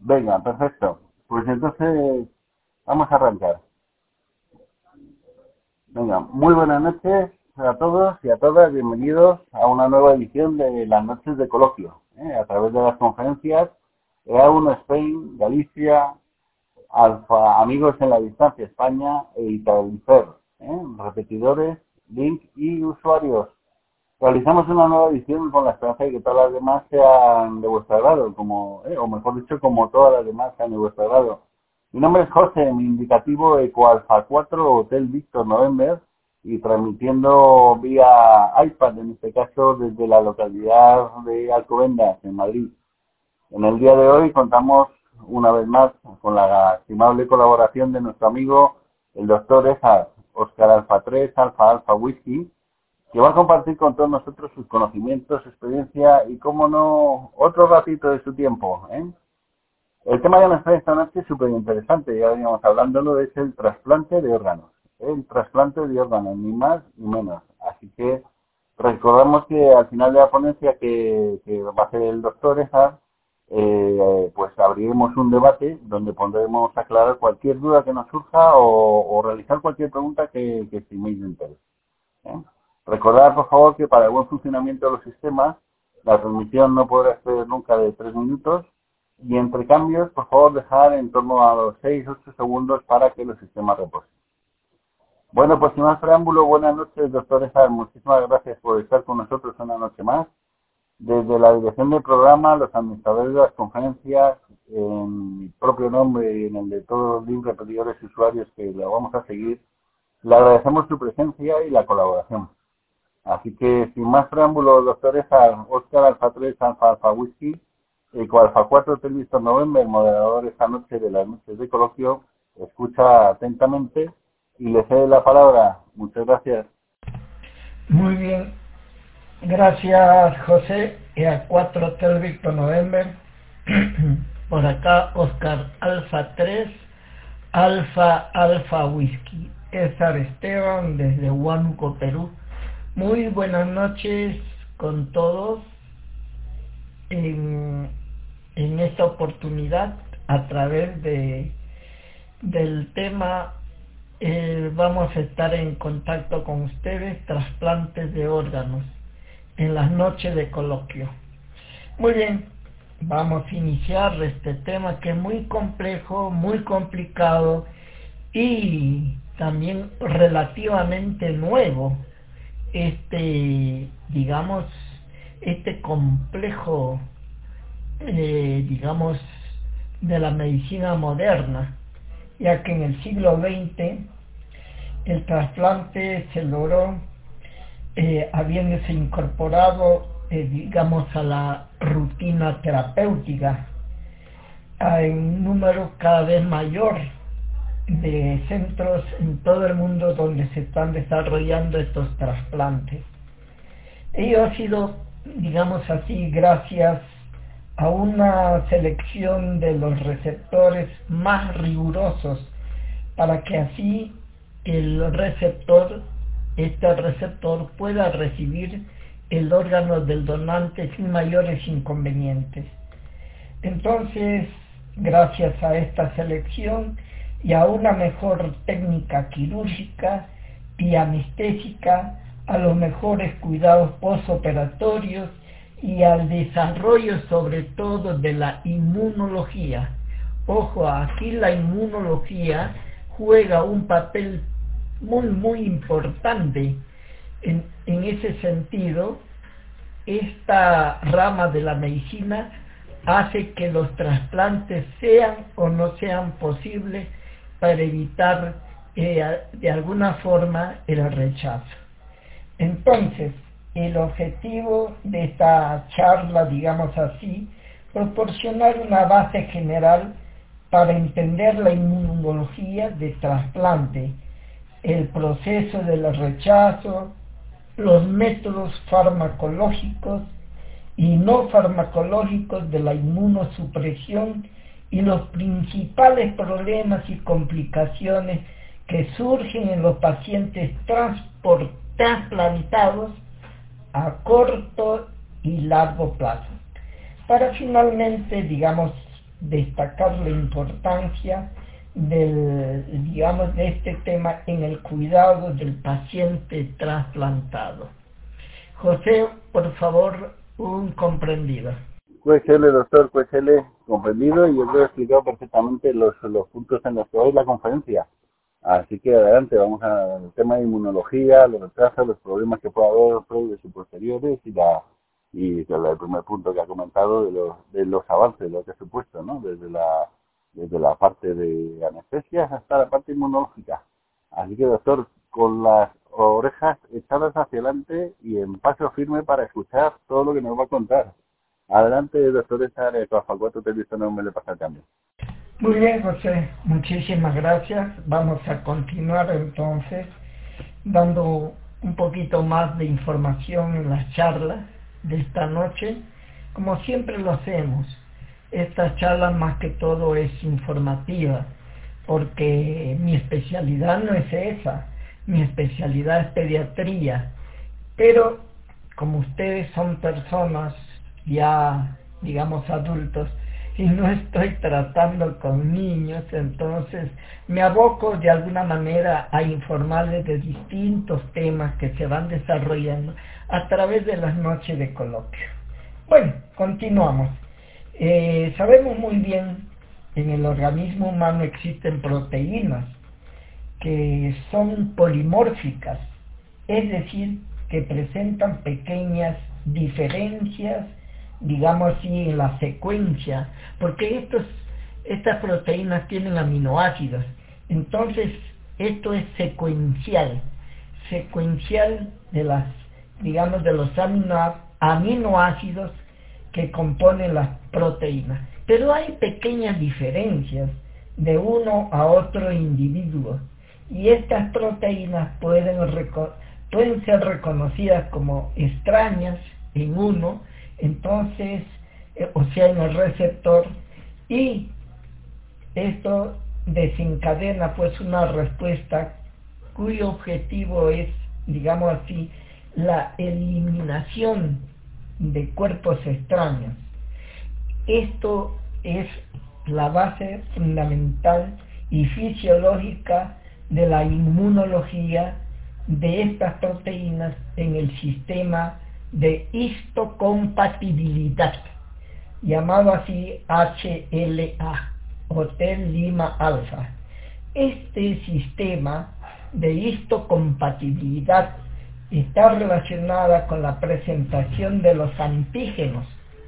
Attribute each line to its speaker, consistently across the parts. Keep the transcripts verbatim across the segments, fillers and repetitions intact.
Speaker 1: Venga, perfecto. Pues entonces vamos a arrancar. Venga, muy buenas noches a todos y a todas. Bienvenidos a una nueva edición de las noches de coloquio, ¿eh? A través de las conferencias E A uno Spain, Galicia, Alfa Amigos en la Distancia España e Italifer, ¿eh? Repetidores, link y usuarios. Realizamos una nueva edición con la esperanza de que todas las demás sean de vuestro agrado, como, eh, o mejor dicho, como todas las demás sean de vuestro agrado. Mi nombre es José, mi indicativo EcoAlfa cuatro Hotel Víctor November, y transmitiendo vía iPad, en este caso desde la localidad de Alcobendas, en Madrid. En el día de hoy contamos una vez más con la estimable colaboración de nuestro amigo, el doctor Ejar, Oscar Alfa tres, Alfa Alfa Whisky, que va a compartir con todos nosotros sus conocimientos, su experiencia y, como no, otro ratito de su tiempo, ¿eh? El tema que nos trae esta noche es súper interesante, ya veníamos hablándolo, es el trasplante de órganos. El trasplante de órganos, ni más ni menos. Así que recordamos que al final de la ponencia que, que va a hacer el doctor Ejar, eh, pues abriremos un debate donde podremos aclarar cualquier duda que nos surja o, o realizar cualquier pregunta que, que estiméis de interés, ¿eh? Recordad, por favor, que para el buen funcionamiento de los sistemas, la transmisión no podrá exceder nunca de tres minutos, y entre cambios, por favor, dejar en torno a los seis a ocho segundos para que los sistemas reposen. Bueno, pues sin más preámbulo, buenas noches, doctor Ejar. Muchísimas gracias por estar con nosotros una noche más. Desde la dirección del programa, los administradores de las conferencias, en mi propio nombre y en el de todos los libres repetidores y usuarios que lo vamos a seguir, le agradecemos su presencia y la colaboración. Así que, sin más preámbulos, doctor Ejar, Oscar Alfa tres, Alfa Alfa Whisky, EcoAlfa cuatro, Hotel Víctor November, moderador esta noche de las noches de coloquio, escucha atentamente y le cede la palabra. Muchas gracias.
Speaker 2: Muy bien, gracias José, E A cuatro Hotel Víctor November. Por acá Oscar Alfa tres, Alfa Alfa Whisky. César Esteban desde Huánuco, Perú. Muy buenas noches con todos en, en esta oportunidad a través de del tema. Eh, vamos a estar en contacto con ustedes, trasplantes de órganos, en las noches de coloquio. Muy bien, vamos a iniciar este tema que es muy complejo, muy complicado y también relativamente nuevo. Este, digamos, este complejo, eh, digamos, de la medicina moderna, ya que en el siglo veinte el trasplante se logró eh, habiéndose incorporado, eh, digamos, a la rutina terapéutica a un número cada vez mayor de centros en todo el mundo donde se están desarrollando estos trasplantes. Ello ha sido, digamos así, gracias a una selección de los receptores más rigurosos para que así el receptor, este receptor pueda recibir el órgano del donante sin mayores inconvenientes. Entonces, gracias a esta selección y a una mejor técnica quirúrgica y anestésica, a los mejores cuidados postoperatorios y al desarrollo sobre todo de la inmunología. Ojo, aquí la inmunología juega un papel muy muy importante. En, en ese sentido, esta rama de la medicina hace que los trasplantes sean o no sean posibles para evitar eh, de alguna forma el rechazo. Entonces, el objetivo de esta charla, digamos así, proporcionar una base general para entender la inmunología de trasplante, el proceso del rechazo, los métodos farmacológicos y no farmacológicos de la inmunosupresión y los principales problemas y complicaciones que surgen en los pacientes trasplantados a corto y largo plazo, para finalmente, digamos, destacar la importancia del, digamos, de este tema en el cuidado del paciente trasplantado. José, por favor, un comprendido.
Speaker 1: Pues L, doctor, pues L, comprendido, y yo creo que he explicado perfectamente los, los puntos en los que hoy la conferencia. Así que adelante, vamos al tema de inmunología, los retrasos, los problemas que puede haber previos y posteriores, y la y el primer punto que ha comentado de los, de los avances, de lo que ha supuesto, ¿no? Desde la, desde la parte de anestesia hasta la parte inmunológica. Así que, doctor, con las orejas echadas hacia adelante y en paso firme para escuchar todo lo que nos va a contar. Adelante, doctor, esta área de cuatro te he visto, no me le pasa el cambio.
Speaker 2: Muy bien, José, muchísimas gracias. Vamos a continuar entonces dando un poquito más de información en las charlas de esta noche, como siempre lo hacemos. Esta charla más que todo es informativa, porque mi especialidad no es esa, mi especialidad es pediatría, pero como ustedes son personas ya, digamos, adultos, y no estoy tratando con niños, entonces me aboco de alguna manera a informarles de distintos temas que se van desarrollando a través de las noches de coloquio. Bueno, continuamos. Eh, sabemos muy bien, en el organismo humano existen proteínas que son polimórficas, es decir, que presentan pequeñas diferencias, digamos así, en la secuencia, porque estos, estas proteínas tienen aminoácidos, entonces esto es secuencial, secuencial de las, digamos, de los amino, aminoácidos que componen las proteínas, pero hay pequeñas diferencias de uno a otro individuo, y estas proteínas pueden, pueden ser reconocidas como extrañas en uno, entonces, eh, o sea, en el receptor, y esto desencadena pues una respuesta cuyo objetivo es, digamos así, la eliminación de cuerpos extraños. Esto es la base fundamental y fisiológica de la inmunología de estas proteínas en el sistema de histocompatibilidad, llamado así H L A, Hotel Lima Alfa. Este sistema de histocompatibilidad está relacionada con la presentación de los antígenos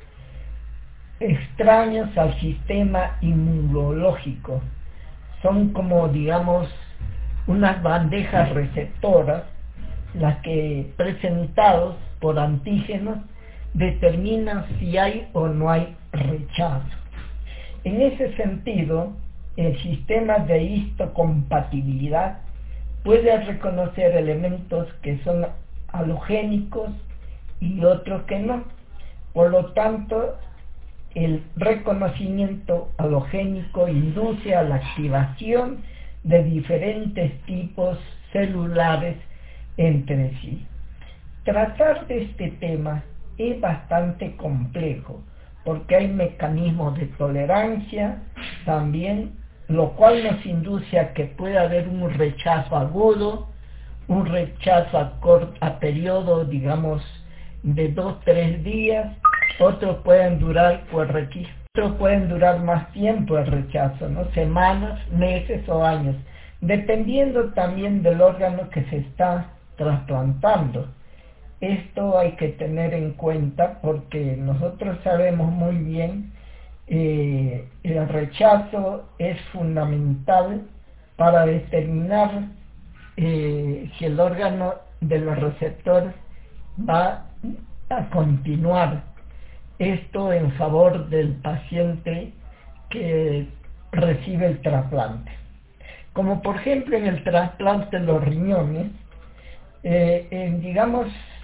Speaker 2: extraños al sistema inmunológico. Son como, digamos, unas bandejas receptoras, las que, presentados por antígenos, determinan si hay o no hay rechazo. En ese sentido, el sistema de histocompatibilidad puede reconocer elementos que son halogénicos y otros que no. Por lo tanto, el reconocimiento halogénico induce a la activación de diferentes tipos celulares entre sí. Tratar de este tema es bastante complejo porque hay mecanismos de tolerancia también, lo cual nos induce a que pueda haber un rechazo agudo, un rechazo a, a periodo, digamos, de dos, tres días, otros pueden durar, pues, otros pueden durar más tiempo el rechazo, ¿no? Semanas, meses o años, dependiendo también del órgano que se está trasplantando. Esto hay que tener en cuenta porque nosotros sabemos muy bien eh, el rechazo es fundamental para determinar eh, si el órgano de los receptores va a continuar. Esto en favor del paciente que recibe el trasplante. Como por ejemplo en el trasplante de los riñones, eh, eh, digamos,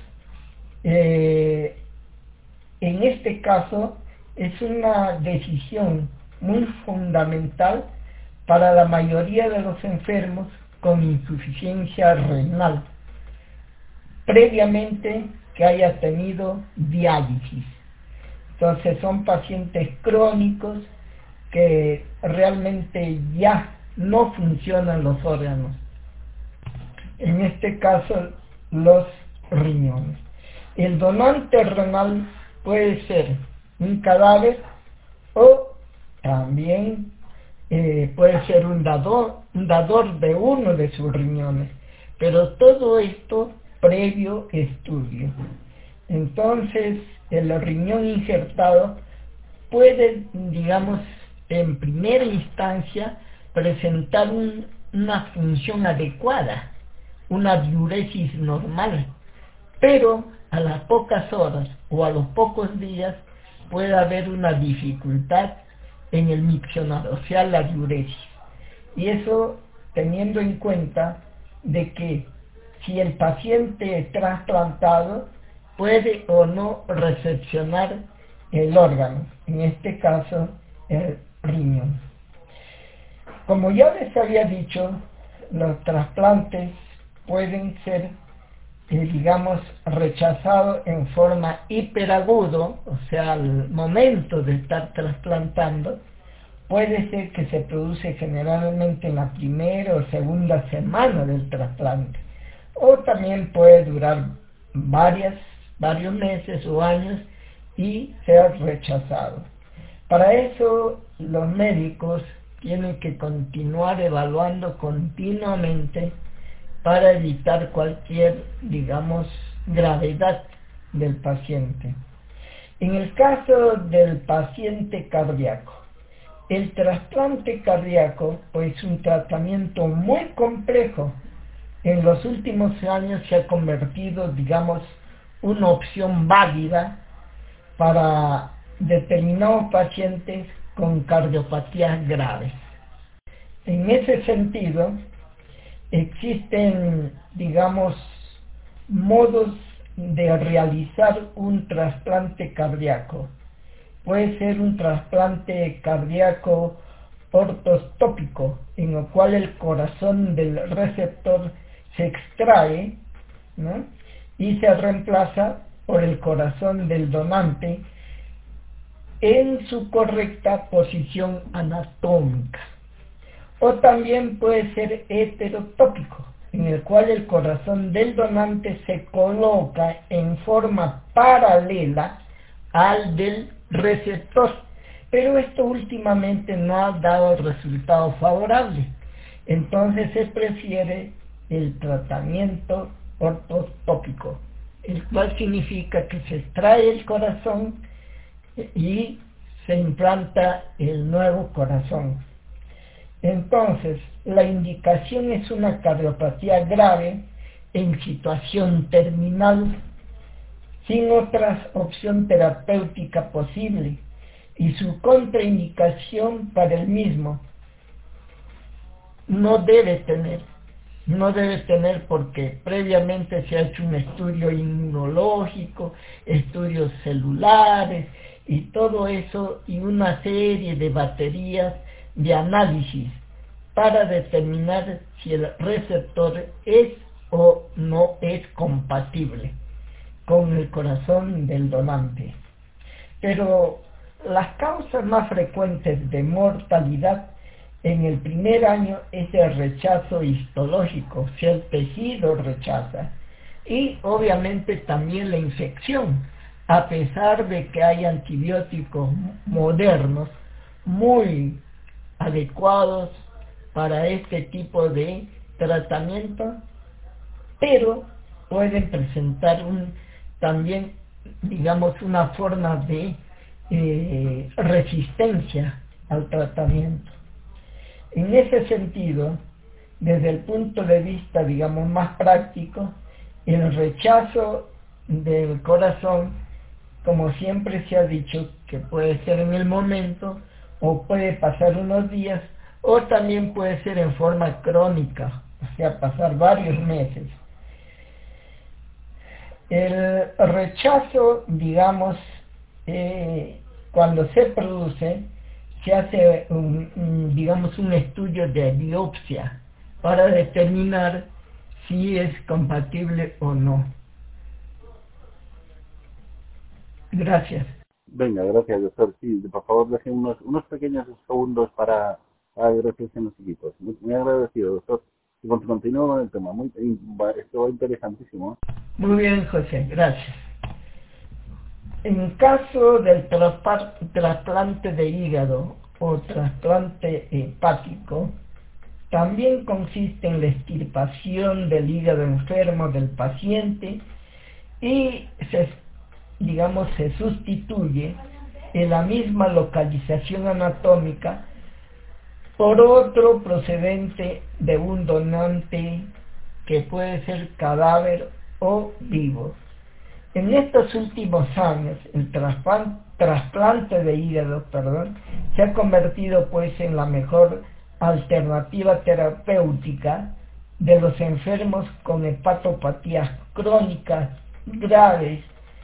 Speaker 2: eh, en este caso es una decisión muy fundamental para la mayoría de los enfermos con insuficiencia renal, previamente que haya tenido diálisis. Entonces son pacientes crónicos que realmente ya no funcionan los órganos, en este caso los riñones. El donante renal puede ser un cadáver o también eh, puede ser un dador, un dador de uno de sus riñones, pero todo esto previo estudio. Entonces el riñón injertado puede, digamos, en primera instancia presentar un, una función adecuada, una diuresis normal, pero a las pocas horas o a los pocos días puede haber una dificultad en el miccionar, o sea, la diuresis. Y eso teniendo en cuenta de que si el paciente trasplantado puede o no recepcionar el órgano, en este caso el riñón. Como ya les había dicho, los trasplantes pueden ser, eh, digamos, rechazados en forma hiperagudo, o sea, al momento de estar trasplantando. Puede ser que se produce generalmente en la primera o segunda semana del trasplante, o también puede durar varias, varios meses o años y ser rechazado. Para eso los médicos tienen que continuar evaluando continuamente para evitar cualquier, digamos, gravedad del paciente. En el caso del paciente cardíaco, el trasplante cardíaco es un tratamiento muy complejo. En los últimos años se ha convertido, digamos, una opción válida para determinados pacientes con cardiopatías graves. En ese sentido, existen, digamos, modos de realizar un trasplante cardíaco. Puede ser un trasplante cardíaco ortostópico, en el cual el corazón del receptor se extrae, ¿no?, y se reemplaza por el corazón del donante en su correcta posición anatómica. O también puede ser heterotópico, en el cual el corazón del donante se coloca en forma paralela al del receptor, pero esto últimamente no ha dado resultado favorable. Entonces se prefiere el tratamiento ortostópico, el cual significa que se extrae el corazón y se implanta el nuevo corazón. Entonces, la indicación es una cardiopatía grave en situación terminal, sin otra opción terapéutica posible, y su contraindicación para el mismo no debe tener, no debe tener porque previamente se ha hecho un estudio inmunológico, estudios celulares y todo eso, y una serie de baterías de análisis para determinar si el receptor es o no es compatible con el corazón del donante. Pero las causas más frecuentes de mortalidad en el primer año es el rechazo histológico, si el tejido rechaza, y obviamente también la infección, a pesar de que hay antibióticos modernos muy adecuados para este tipo de tratamiento, pero pueden presentar un, también, digamos, una forma de eh, resistencia al tratamiento. En ese sentido, desde el punto de vista, digamos, más práctico, el rechazo del corazón, como siempre se ha dicho, que puede ser en el momento, o puede pasar unos días, o también puede ser en forma crónica, o sea, pasar varios meses. El rechazo, digamos, eh, cuando se produce, se hace, un, un, digamos, un estudio de biopsia para determinar si es compatible o no. Gracias.
Speaker 1: Venga, gracias, doctor. Sí, por favor, deje unos, unos pequeños segundos para, para agradecer a los equipos. Muy, muy agradecido, doctor. Y continúo con el tema. Muy, esto interesantísimo, ¿eh?
Speaker 2: Muy bien, José, gracias. En caso del trasplante de hígado o trasplante hepático, también consiste en la extirpación del hígado enfermo del paciente y se, digamos, se sustituye en la misma localización anatómica por otro procedente de un donante que puede ser cadáver o vivo. En estos últimos años, el trasplante de hígado, perdón, se ha convertido pues en la mejor alternativa terapéutica de los enfermos con hepatopatías crónicas graves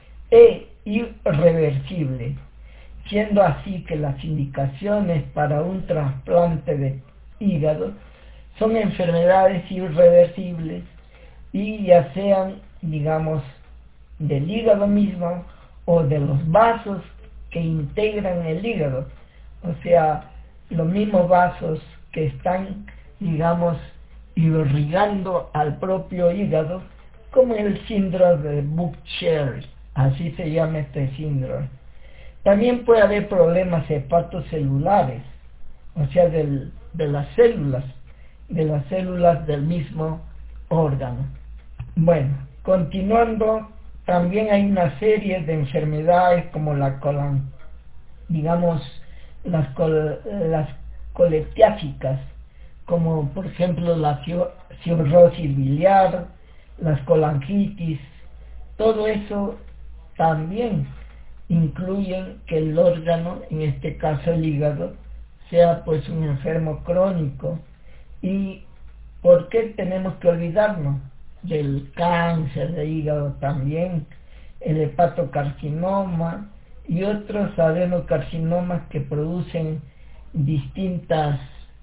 Speaker 2: e irreversibles, siendo así que las indicaciones para un trasplante de hígado son enfermedades irreversibles y ya sean, digamos, del hígado mismo o de los vasos que integran el hígado, o sea, los mismos vasos que están, digamos, irrigando al propio hígado, como el síndrome de Buck-Chiari, así se llama este síndrome. También puede haber problemas hepatocelulares, o sea, del, de las células, de las células del mismo órgano. Bueno, continuando, también hay una serie de enfermedades como la colon, digamos, las, col, las colestiásicas, como por ejemplo la cirrosis biliar, las colangitis, todo eso también incluyen que el órgano, en este caso el hígado, sea pues un enfermo crónico. ¿Y por qué tenemos que olvidarnos del cáncer de hígado también, el hepatocarcinoma y otros adenocarcinomas que producen distintas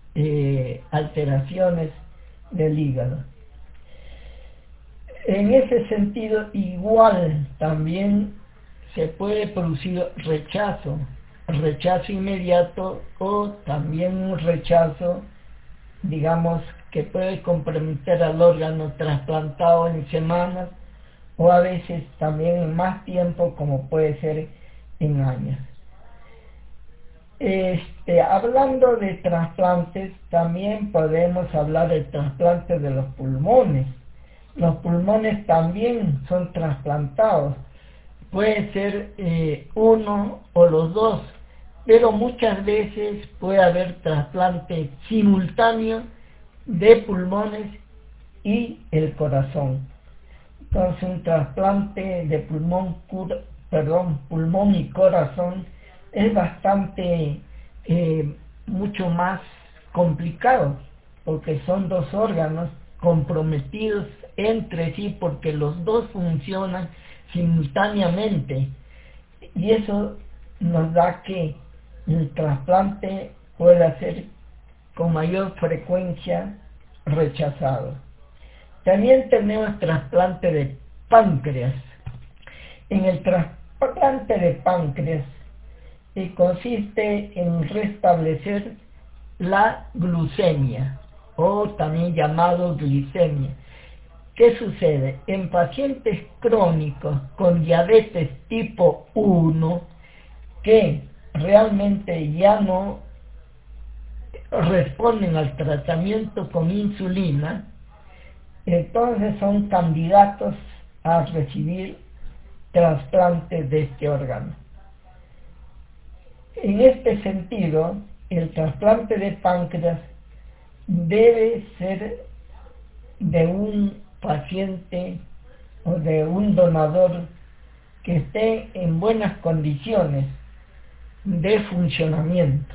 Speaker 2: eh, alteraciones del hígado? En ese sentido, igual también se puede producir rechazo, rechazo inmediato o también un rechazo, digamos, que puede comprometer al órgano trasplantado en semanas o a veces también en más tiempo, como puede ser en años. Este, hablando de trasplantes, también podemos hablar del trasplante de los pulmones. Los pulmones también son trasplantados. Puede ser eh, uno o los dos, pero muchas veces puede haber trasplante simultáneo de pulmones y el corazón. Entonces un trasplante de pulmón, perdón, pulmón y corazón es bastante, eh, mucho más complicado, porque son dos órganos comprometidos entre sí, porque los dos funcionan simultáneamente, y eso nos da que el trasplante pueda ser con mayor frecuencia rechazado. También tenemos trasplante de páncreas. En el trasplante de páncreas eh, consiste en restablecer la glucemia, o también llamado glicemia. ¿Qué sucede? En pacientes crónicos con diabetes tipo uno que realmente ya no responden al tratamiento con insulina, entonces son candidatos a recibir trasplantes de este órgano. En este sentido, el trasplante de páncreas debe ser de un paciente o de un donador que esté en buenas condiciones de funcionamiento.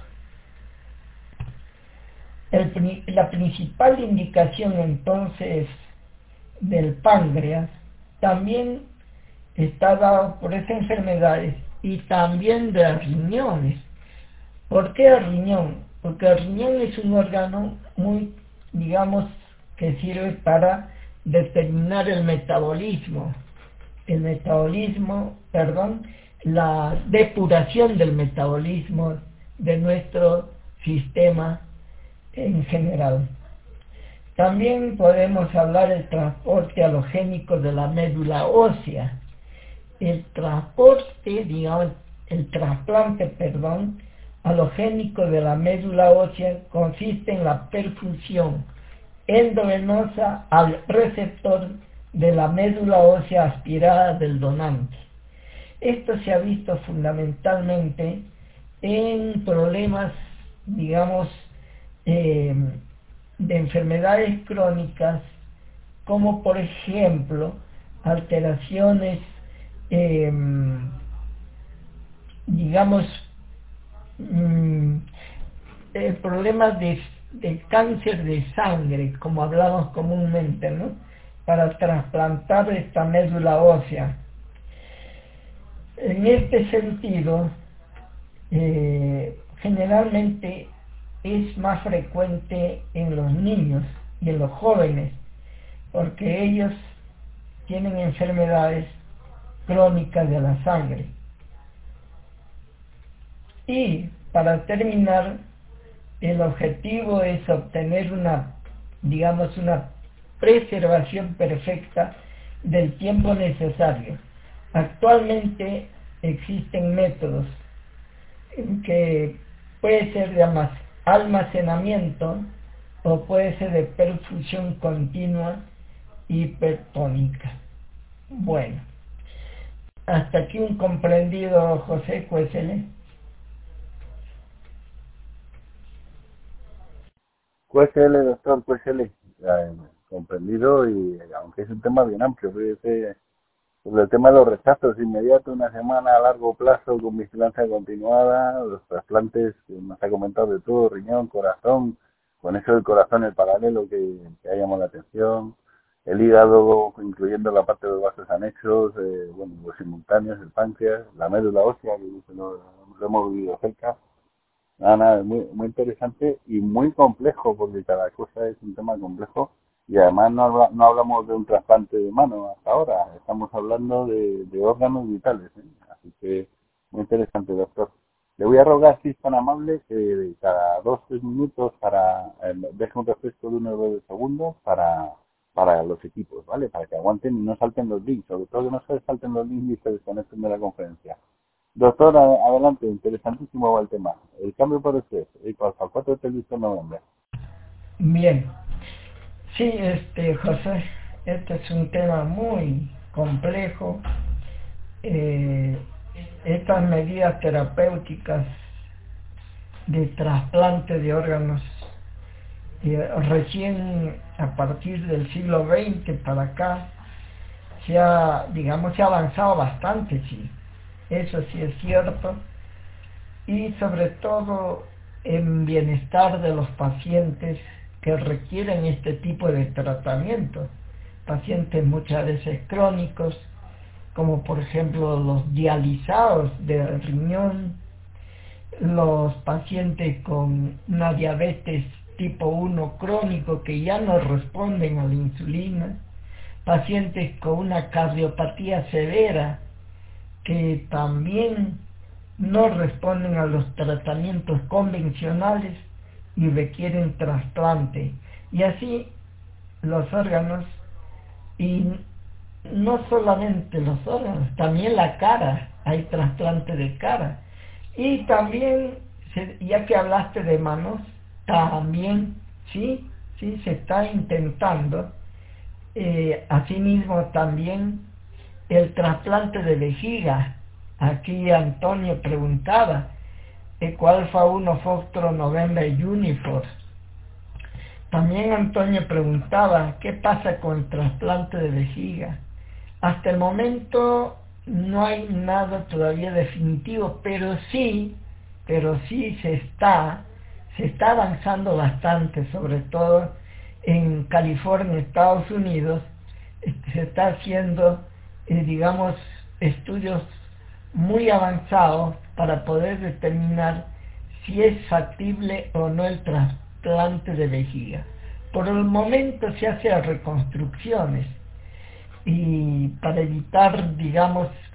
Speaker 2: El, la principal indicación entonces del páncreas también está dado por esas enfermedades y también de los riñones. ¿Por qué el riñón? Porque el riñón es un órgano muy, digamos, que sirve para determinar el metabolismo, el metabolismo, perdón, la depuración del metabolismo de nuestro sistema en general. También podemos hablar del transporte halogénico de la médula ósea. El transporte, digamos, el trasplante, perdón, halogénico de la médula ósea consiste en la perfusión endovenosa al receptor de la médula ósea aspirada del donante. Esto se ha visto fundamentalmente en problemas, digamos, eh, de enfermedades crónicas, como por ejemplo alteraciones, eh, digamos, mm, eh, problemas de, de cáncer de sangre, como hablamos comúnmente, ¿no? Para trasplantar esta médula ósea. En este sentido, eh, generalmente es más frecuente en los niños y en los jóvenes, porque ellos tienen enfermedades crónicas de la sangre. Y para terminar, el objetivo es obtener una, digamos, una preservación perfecta del tiempo necesario. Actualmente existen métodos que puede ser de almacenamiento o puede ser de perfusión continua hipertónica. Bueno, hasta aquí un comprendido, José Cuesele.
Speaker 1: Cuesele, doctor Cuesele, eh, comprendido, y aunque es un tema bien amplio, fíjese, sobre el tema de los rechazos inmediatos, una semana a largo plazo con vigilancia continuada, los trasplantes que nos ha comentado de todo, riñón, corazón, con eso del corazón el paralelo que, que ha llamado la atención, el hígado, incluyendo la parte de los vasos anexos, eh, bueno, los simultáneos, el páncreas, la médula ósea, que lo, lo hemos vivido cerca. Nada, nada, muy, muy interesante y muy complejo, porque cada cosa es un tema complejo. Y además no, habla, no hablamos de un trasplante de mano hasta ahora, estamos hablando de, de órganos vitales, ¿eh? Así que muy interesante, doctor. Le voy a rogar, si es tan amable, que cada dos o tres minutos para eh, deje un refresco de unos dos segundos para, para los equipos, ¿vale? Para que aguanten y no salten los links, sobre todo que no se salten los links y se desconecten de la conferencia. Doctor, adelante, interesantísimo va el tema. El cambio por usted, el cuatro de televisión noviembre.
Speaker 2: Bien. Sí, este, José, este es un tema muy complejo. Eh, estas medidas terapéuticas de trasplante de órganos, eh, recién a partir del siglo veinte para acá, se ha, digamos, se ha avanzado bastante, sí. Eso sí es cierto. Y sobre todo en bienestar de los pacientes que requieren este tipo de tratamiento, pacientes muchas veces crónicos, como por ejemplo los dializados de riñón, los pacientes con una diabetes tipo uno crónico que ya no responden a la insulina, pacientes con una cardiopatía severa que también no responden a los tratamientos convencionales y requieren trasplante. Y así los órganos, y no solamente los órganos, también la cara, hay trasplante de cara. Y también, ya que hablaste de manos, también, sí, sí, se está intentando, eh, asimismo también el trasplante de vejiga. Aquí Antonio preguntaba, ¿cuál fue uno Foxtrot November Unifor? También Antonio preguntaba, ¿qué pasa con el trasplante de vejiga? Hasta el momento no hay nada todavía definitivo, pero sí, pero sí se está, se está avanzando bastante, sobre todo en California, Estados Unidos, se está haciendo, eh, digamos, estudios muy avanzados para poder determinar si es factible o no el trasplante de vejiga. Por el momento se hacen reconstrucciones y para evitar, digamos,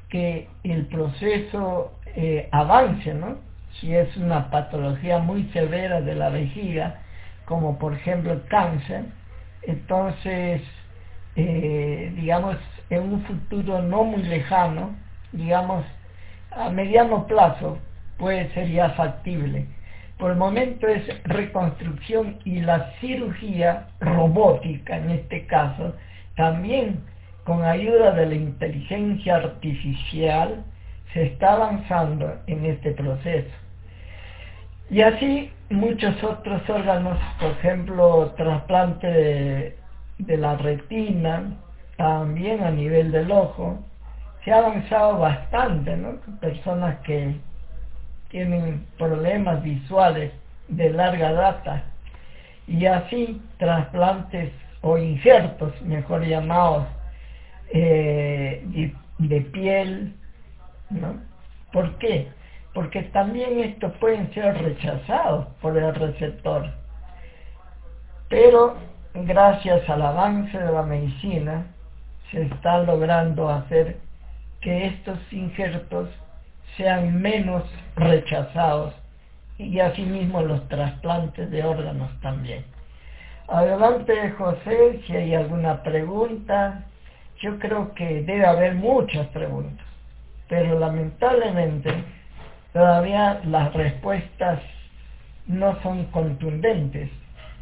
Speaker 2: que el proceso eh, avance, ¿no? Si es una patología muy severa de la vejiga, como por ejemplo el cáncer, entonces, eh, digamos, en un futuro no muy lejano, digamos, a mediano plazo, puede ser ya factible. Por el momento es reconstrucción, y la cirugía robótica, en este caso, también con ayuda de la inteligencia artificial, se está avanzando en este proceso. Y así muchos otros órganos, por ejemplo, trasplante de, de la retina, también a nivel del ojo, se ha avanzado bastante, ¿no? Personas que tienen problemas visuales de larga data, y así trasplantes o injertos, mejor llamados, eh, de, de piel, ¿no? ¿Por qué? Porque también estos pueden ser rechazados por el receptor, pero gracias al avance de la medicina se está logrando hacer que estos injertos sean menos rechazados, y asimismo los trasplantes de órganos también. Adelante, José, si hay alguna pregunta. Yo creo que debe haber muchas preguntas, pero lamentablemente todavía las respuestas no son contundentes,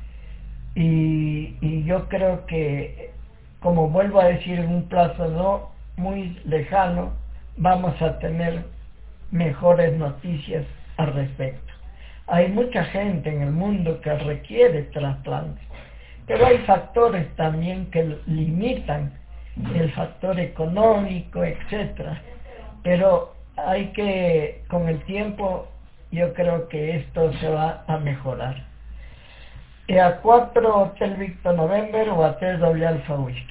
Speaker 2: y, y yo creo que, como vuelvo a decir, en un plazo no muy lejano vamos a tener mejores noticias al respecto. Hay mucha gente en el mundo que requiere trasplantes, pero hay factores también que limitan, el factor económico, etcétera. Pero hay que, con el tiempo, yo creo que esto se va a mejorar. E A cuatro Hotel Victor November o A T W Alfa Whisky.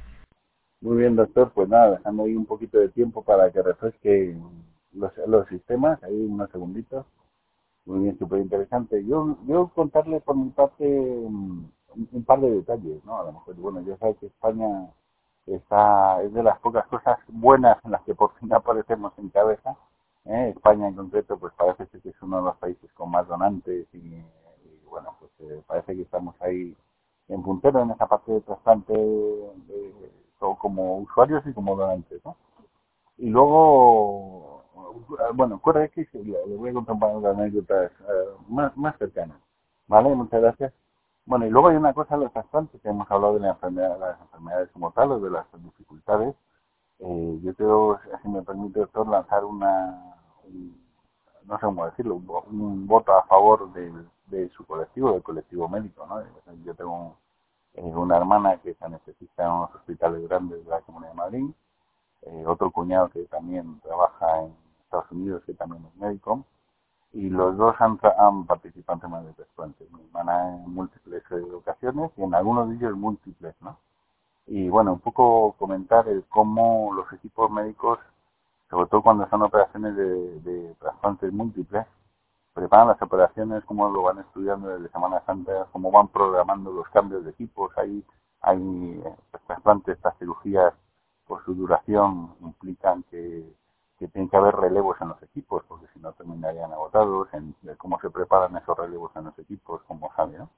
Speaker 1: Muy bien, doctor, pues nada, dejando ahí un poquito de tiempo para que refresque los, los sistemas, ahí unos segunditos. Muy bien, súper interesante. Yo, yo contarle por mi parte un, un par de detalles, ¿no? A lo mejor, bueno, ya sabes que España está, es de las pocas cosas buenas en las que por fin aparecemos en cabeza. ¿eh? España en concreto, pues parece ser que es uno de los países con más donantes, y, y bueno, pues eh, parece que estamos ahí en puntero en esa parte de trasplante, de, como usuarios y como donantes, ¿no? Y luego, bueno, Q R X, le, le voy a contar un par de anécdotas uh, más, más cercanas. ¿Vale? Muchas gracias. Bueno, y luego hay una cosa de los trasplantes, que hemos hablado de la enfermedad, las enfermedades como tal, o de las dificultades. Eh, yo quiero, si me permite, doctor, lanzar una, un, no sé cómo decirlo, un, un voto a favor de, de su colectivo, del colectivo médico, ¿no? Yo tengo eh, una hermana que se necesita en unos hospitales grandes de la Comunidad de Madrid. Eh, otro cuñado que también trabaja en Estados Unidos, que también es médico, y los dos han, han participado en temas de trasplantes. Mi hermana en múltiples ocasiones y en algunos de ellos múltiples, ¿no? Y bueno, un poco comentar el cómo los equipos médicos, sobre todo cuando son operaciones de, de trasplantes múltiples, preparan las operaciones, cómo lo van estudiando desde Semana Santa, cómo van programando los cambios de equipos. Hay, hay eh, trasplantes, estas cirugías, por su duración, implican que, que tiene que haber relevos en los equipos, porque si no terminarían agotados, en de cómo se preparan esos relevos en los equipos, como sabe, ¿no?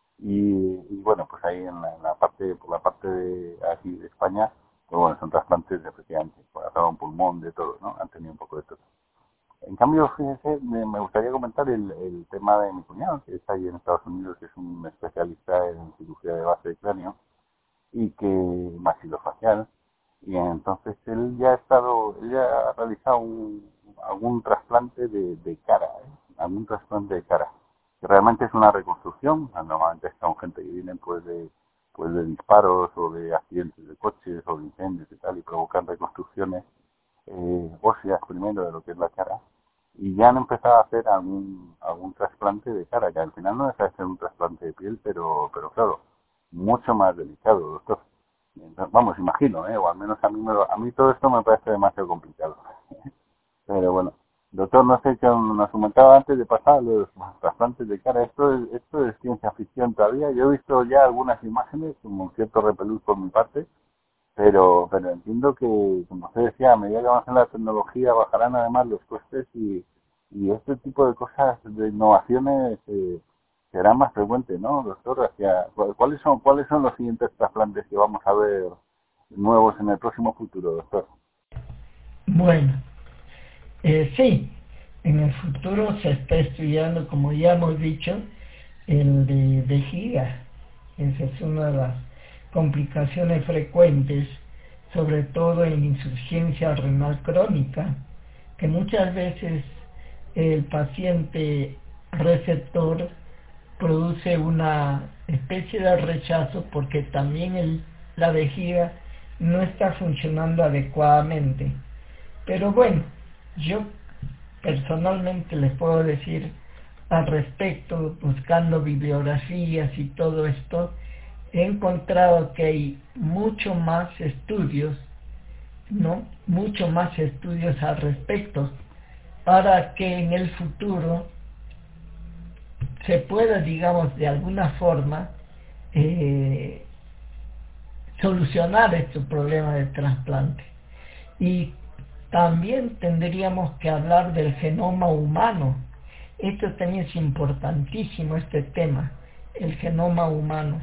Speaker 1: Y, y bueno, pues ahí en la, en la parte, por la parte de aquí de España, pues bueno, son trasplantes de, efectivamente, corazón, pulmón, de todo, ¿no? Han tenido un poco de todo. En cambio, fíjese, me, me gustaría comentar el, el tema de mi cuñado, que está ahí en Estados Unidos, que es un especialista en cirugía de base de cráneo y que maxilofacial, y entonces él ya ha estado, él ya ha realizado un, algún trasplante de, de cara, ¿eh? algún trasplante de cara, que realmente es una reconstrucción. Normalmente son gente que viene pues de pues de disparos o de accidentes de coches o de incendios y tal, y provocan reconstrucciones eh, óseas primero de lo que es la cara, y ya han empezado a hacer algún algún trasplante de cara, que al final no deja de ser un trasplante de piel, pero pero claro, mucho más delicado, doctor. Vamos, imagino, ¿eh? O al menos a mí, me lo, a mí todo esto me parece demasiado complicado. Pero bueno, doctor, no sé qué nos comentaba antes de pasar los trasplantes de cara. Esto es, esto es ciencia ficción todavía. Yo he visto ya algunas imágenes, como un cierto repelús por mi parte, Pero, pero entiendo que, como usted decía, a medida que avance la tecnología bajarán además los costes y, y este tipo de cosas, de innovaciones, eh, serán más frecuentes, ¿no, doctor? Hacia, ¿cuáles son, cuáles son los siguientes trasplantes que vamos a ver nuevos en el próximo futuro, doctor?
Speaker 2: Bueno, eh, sí, en el futuro se está estudiando, como ya hemos dicho, el de vejiga. Esa es una de las complicaciones frecuentes, sobre todo en insuficiencia renal crónica, que muchas veces el paciente receptor produce una especie de rechazo porque también el, la vejiga no está funcionando adecuadamente. Pero bueno, yo personalmente les puedo decir al respecto, buscando bibliografías y todo esto, he encontrado que hay mucho más estudios, ¿no? Mucho más estudios al respecto, para que en el futuro se pueda, digamos, de alguna forma eh, solucionar este problema del trasplante. Y también tendríamos que hablar del genoma humano. Esto también es importantísimo, este tema, el genoma humano.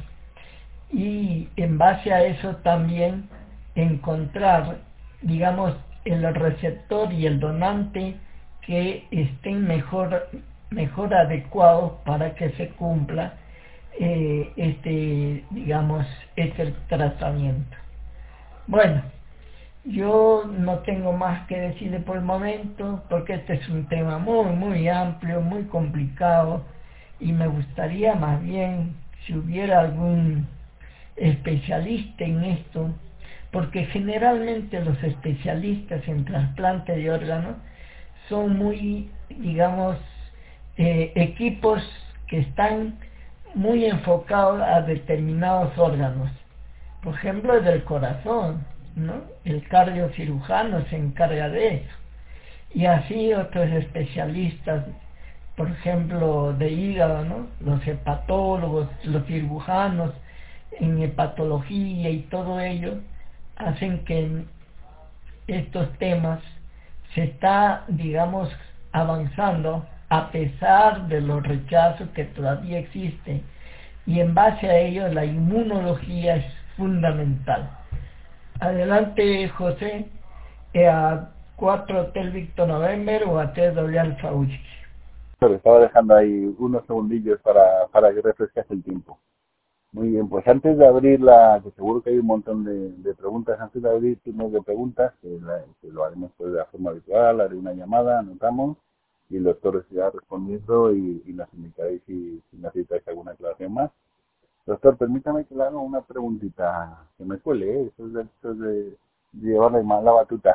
Speaker 2: Y en base a eso también encontrar, digamos, el receptor y el donante que estén mejor, mejor adecuados para que se cumpla eh, este, digamos, este tratamiento. Bueno, yo no tengo más que decirle por el momento, porque este es un tema muy, muy amplio, muy complicado, y me gustaría más bien, si hubiera algún especialista en esto, porque generalmente los especialistas en trasplante de órganos son muy, digamos, eh, equipos que están muy enfocados a determinados órganos. Por ejemplo, el del corazón, ¿no? El cardiocirujano se encarga de eso. Y así otros especialistas, por ejemplo, de hígado, ¿no? Los hepatólogos, los cirujanos en hepatología y todo ello, hacen que en estos temas se está, digamos, avanzando a pesar de los rechazos que todavía existen, y en base a ello la inmunología es fundamental. Adelante, José, eh, a cuatro Hotel Victor November o a tres W Alfa Whisky.
Speaker 1: Pero estaba dejando ahí unos segundillos para, para que refrescase el tiempo. Muy bien, pues antes de abrir la, que seguro que hay un montón de, de preguntas, antes de abrir turnos de preguntas, que, la, que lo haremos pues de la forma habitual, haré una llamada, anotamos, y el doctor irá respondiendo y, y nos indicaréis si, si necesitáis alguna aclaración más. Doctor, permítame que le haga una preguntita que me cuele, ¿eh? Eso es de, eso es de, de llevarle mal la batuta.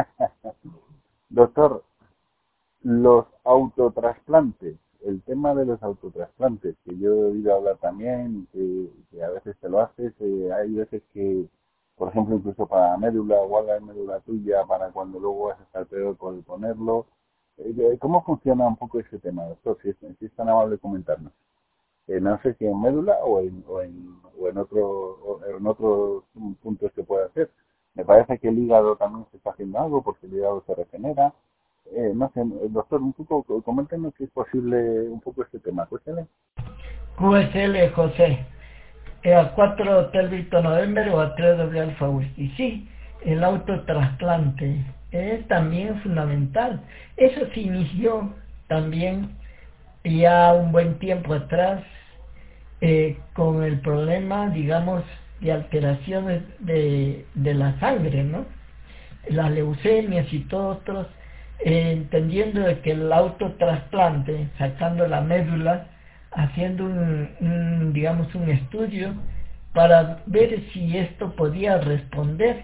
Speaker 1: Doctor, los autotrasplantes, el tema de los autotrasplantes, que yo he oído hablar también, que, que a veces te lo haces, eh, hay veces que, por ejemplo, incluso para médula, guarda médula tuya para cuando luego vas a estar peor por ponerlo. Eh, ¿Cómo funciona un poco ese tema, doctor? Si es, si es tan amable comentarnos. Eh, no sé si en médula o en, o en, o en, otro, o en otros puntos que pueda hacer. Me parece que el hígado también se está haciendo algo porque el hígado se regenera. Eh, no sé, doctor, un poco, coméntenos si es posible un poco este tema. Cuéntale.
Speaker 2: Q S L, José, eh, a cuatro Hotel Victor November o a tres W Alfa Whisky. Sí, el autotrasplante es también fundamental. Eso se inició también ya un buen tiempo atrás eh, con el problema, digamos, de alteraciones de, de la sangre, ¿no? Las leucemias y todos otros, eh, entendiendo de que el autotrasplante, sacando la médula, haciendo un, un, digamos, un estudio para ver si esto podía responder.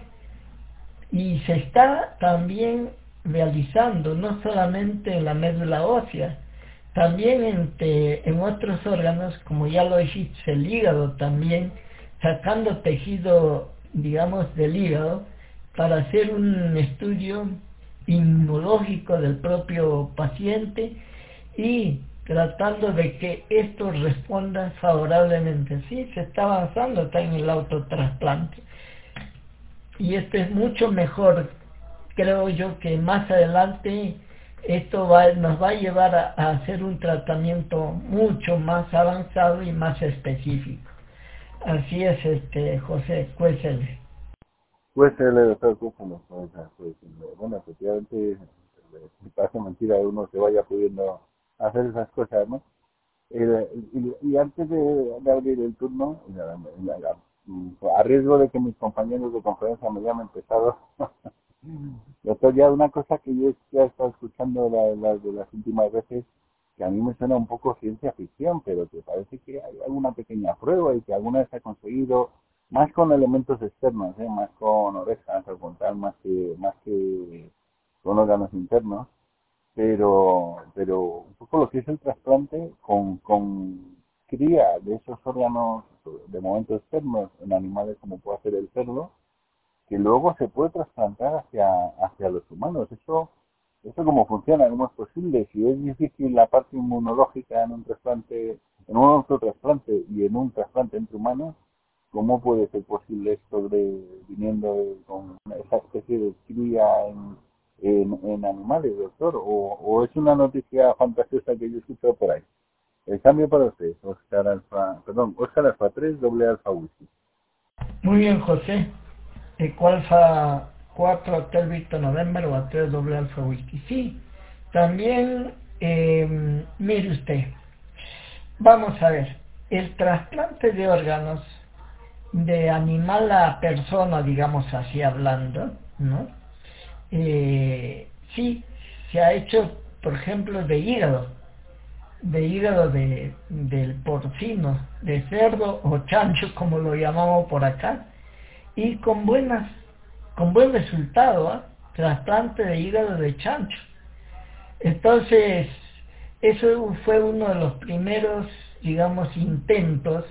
Speaker 2: Y se está también realizando, no solamente en la médula ósea, también en, te, en otros órganos, como ya lo dijiste, el hígado también, sacando tejido, digamos, del hígado, para hacer un estudio inmunológico del propio paciente y tratando de que esto responda favorablemente. Sí, se está avanzando, está en el autotrasplante. y esto es mucho mejor. Creo yo que más adelante esto va, nos va a llevar a, a hacer un tratamiento mucho más avanzado y más específico. Así es, este José, cuésele.
Speaker 1: Pues el doctor, pues, pues, pues, bueno, efectivamente, si parece mentira que uno se vaya pudiendo hacer esas cosas, ¿no? Eh, y, y antes de, de abrir el turno, la, la, la, a riesgo de que mis compañeros de conferencia me llamen pesado, doctor, ya una cosa que yo ya he estado escuchando la, la, de las últimas veces, que a mí me suena un poco ciencia ficción, pero que parece que hay alguna pequeña prueba y que alguna vez se ha conseguido, más con elementos externos, ¿eh? Más con orejas o con tal, más que, más que con órganos internos, pero pero un poco lo que es el trasplante con, con cría de esos órganos de momento externos en animales como puede ser el cerdo, que luego se puede trasplantar hacia hacia los humanos. Eso eso cómo funciona, cómo es posible, si es difícil la parte inmunológica en un trasplante, en un autotrasplante y en un trasplante entre humanos, ¿cómo puede ser posible esto de viniendo de, con esa especie de cría en, en, en animales, doctor? O, ¿O es una noticia fantasiosa que yo he escuchado por ahí? El cambio para usted, Oscar Alfa, perdón, Oscar Alfa tres, doble Alfa Whisky.
Speaker 2: Muy bien, José. Eco Alfa cuatro Hotel Victor November o tres doble Alfa Whisky. Sí, también, eh, mire usted, vamos a ver, el trasplante de órganos de animal a persona, digamos así hablando, ¿no? Eh, sí, se ha hecho, por ejemplo, de hígado, de hígado de, del porcino, de cerdo o chancho, como lo llamamos por acá, y con buenas, con buen resultado, ¿eh? Trasplante de hígado de chancho. Entonces, eso fue uno de los primeros, digamos, intentos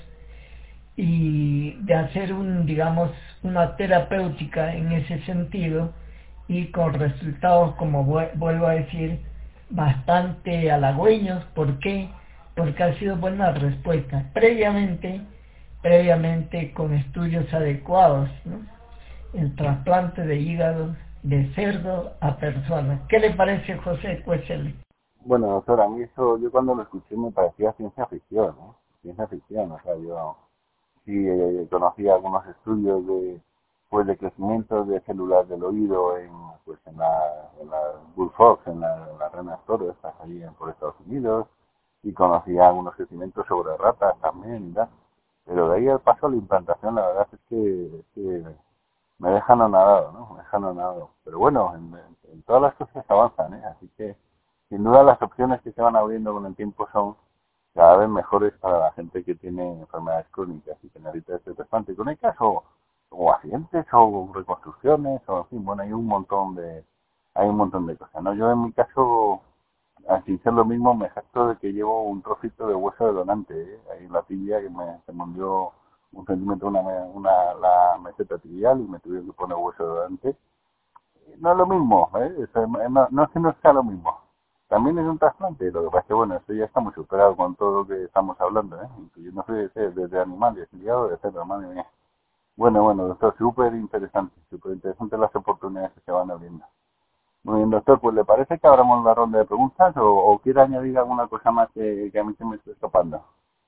Speaker 2: y de hacer un, digamos, una terapéutica en ese sentido y con resultados, como vuelvo a decir, bastante halagüeños. ¿Por qué? Porque ha sido buena respuesta previamente, previamente con estudios adecuados, ¿no? El trasplante de hígado de cerdo a personas. ¿Qué le parece, José Cuésele?
Speaker 1: Bueno, doctor, a mí eso, yo cuando lo escuché me parecía ciencia ficción, ¿no? Ciencia ficción, o sea, yo sí eh, conocía algunos estudios de pues de crecimiento de células del oído en pues en la, en la bullfrogs, en la, en las renas toro, estas allí en, por Estados Unidos, y conocía algunos crecimientos sobre ratas también y tal. Pero de ahí al paso a la implantación, la verdad es que, que me dejan anonadado, ¿no? Me dejan anonadado. Pero bueno, en, en todas las cosas avanzan, ¿eh? Así que sin duda las opciones que se van abriendo con el tiempo son cada vez mejores para la gente que tiene enfermedades crónicas y que necesita este trasplante crónicas o, o accidentes o reconstrucciones o en fin, bueno, hay un montón de hay un montón de cosas, ¿no? Yo en mi caso, sin ser lo mismo, me jacto de que llevo un trocito de hueso de donante, ¿eh? Ahí en la tibia que me se mundió un centímetro una, una la meseta tibial y me tuvieron que poner hueso de donante. No es lo mismo, ¿eh? No, no es que no sea lo mismo. También es un trasplante, lo que pasa es que, bueno, esto ya está muy superado con todo lo que estamos hablando, ¿eh? Incluyendo desde, desde animales, ligados de cerdo, madre mía. Bueno, bueno, doctor, súper interesante, súper interesante las oportunidades que se van abriendo. Muy bien, doctor, pues ¿le parece que abramos la ronda de preguntas o, o quiere añadir alguna cosa más que, que a mí se me esté escapando?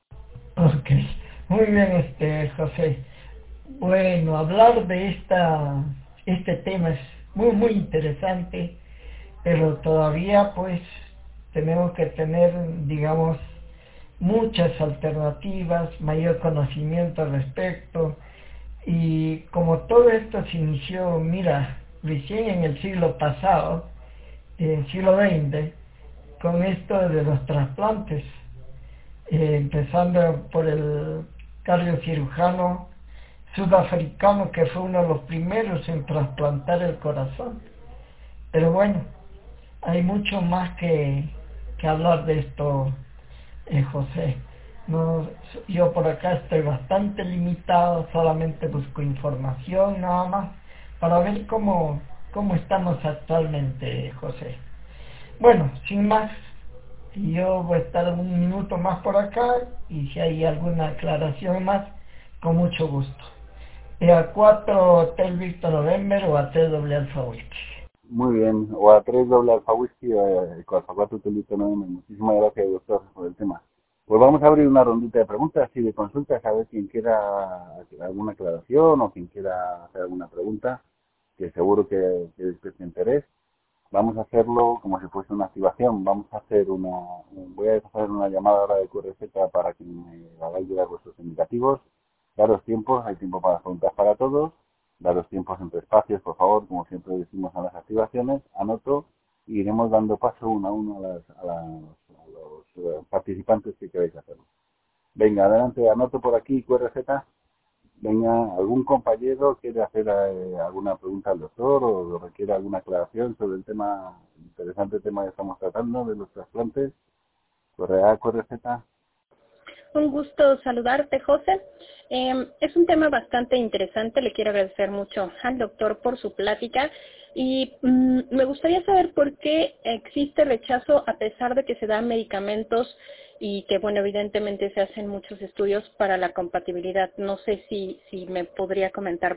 Speaker 2: Ok, muy bien, este José. Bueno, hablar de esta este tema es muy muy interesante, pero todavía pues tenemos que tener, digamos, muchas alternativas, mayor conocimiento al respecto, y como todo esto se inició, mira, recién en el siglo pasado, en el siglo veinte, con esto de los trasplantes, eh, empezando por el cardiocirujano sudafricano, que fue uno de los primeros en trasplantar el corazón. Pero bueno, hay mucho más que, que hablar de esto, eh, José. No, yo por acá estoy bastante limitado, solamente busco información nada más para ver cómo, cómo estamos actualmente, José. Bueno, sin más, yo voy a estar un minuto más por acá y si hay alguna aclaración más, con mucho gusto. E A cuatro Hotel Victor November o A tres doble Alfa Whisky.
Speaker 1: Muy bien, o A tres doble Alfa Whisky o a Alfa cuatro Hotel Victor November. Muchísimas gracias, doctor, por el tema. Pues vamos a abrir una rondita de preguntas y de consultas, a ver quien quiera alguna aclaración o quien quiera hacer alguna pregunta, que seguro que, que es de su interés. Vamos a hacerlo como si fuese una activación. Vamos a hacer una, voy a hacer una llamada ahora de Q R Z para que me hagáis llegar vuestros indicativos. Daros tiempos, hay tiempo para preguntas para todos. Daros tiempos entre espacios, por favor, como siempre decimos a las activaciones. Anoto y iremos dando paso uno a uno a, las, a, las, a los uh, participantes que queráis hacerlo. Venga, adelante, anoto por aquí Q R Z. Venga, ¿algún compañero quiere hacer eh, alguna pregunta al doctor o requiere alguna aclaración sobre el tema, interesante tema que estamos tratando de los trasplantes? Correa, Q R Z.
Speaker 3: Un gusto saludarte, José. Eh, es un tema bastante interesante. Le quiero agradecer mucho al doctor por su plática. Y mmm, me gustaría saber por qué existe rechazo a pesar de que se dan medicamentos y que, bueno, evidentemente se hacen muchos estudios para la compatibilidad. No sé si, si me podría comentar.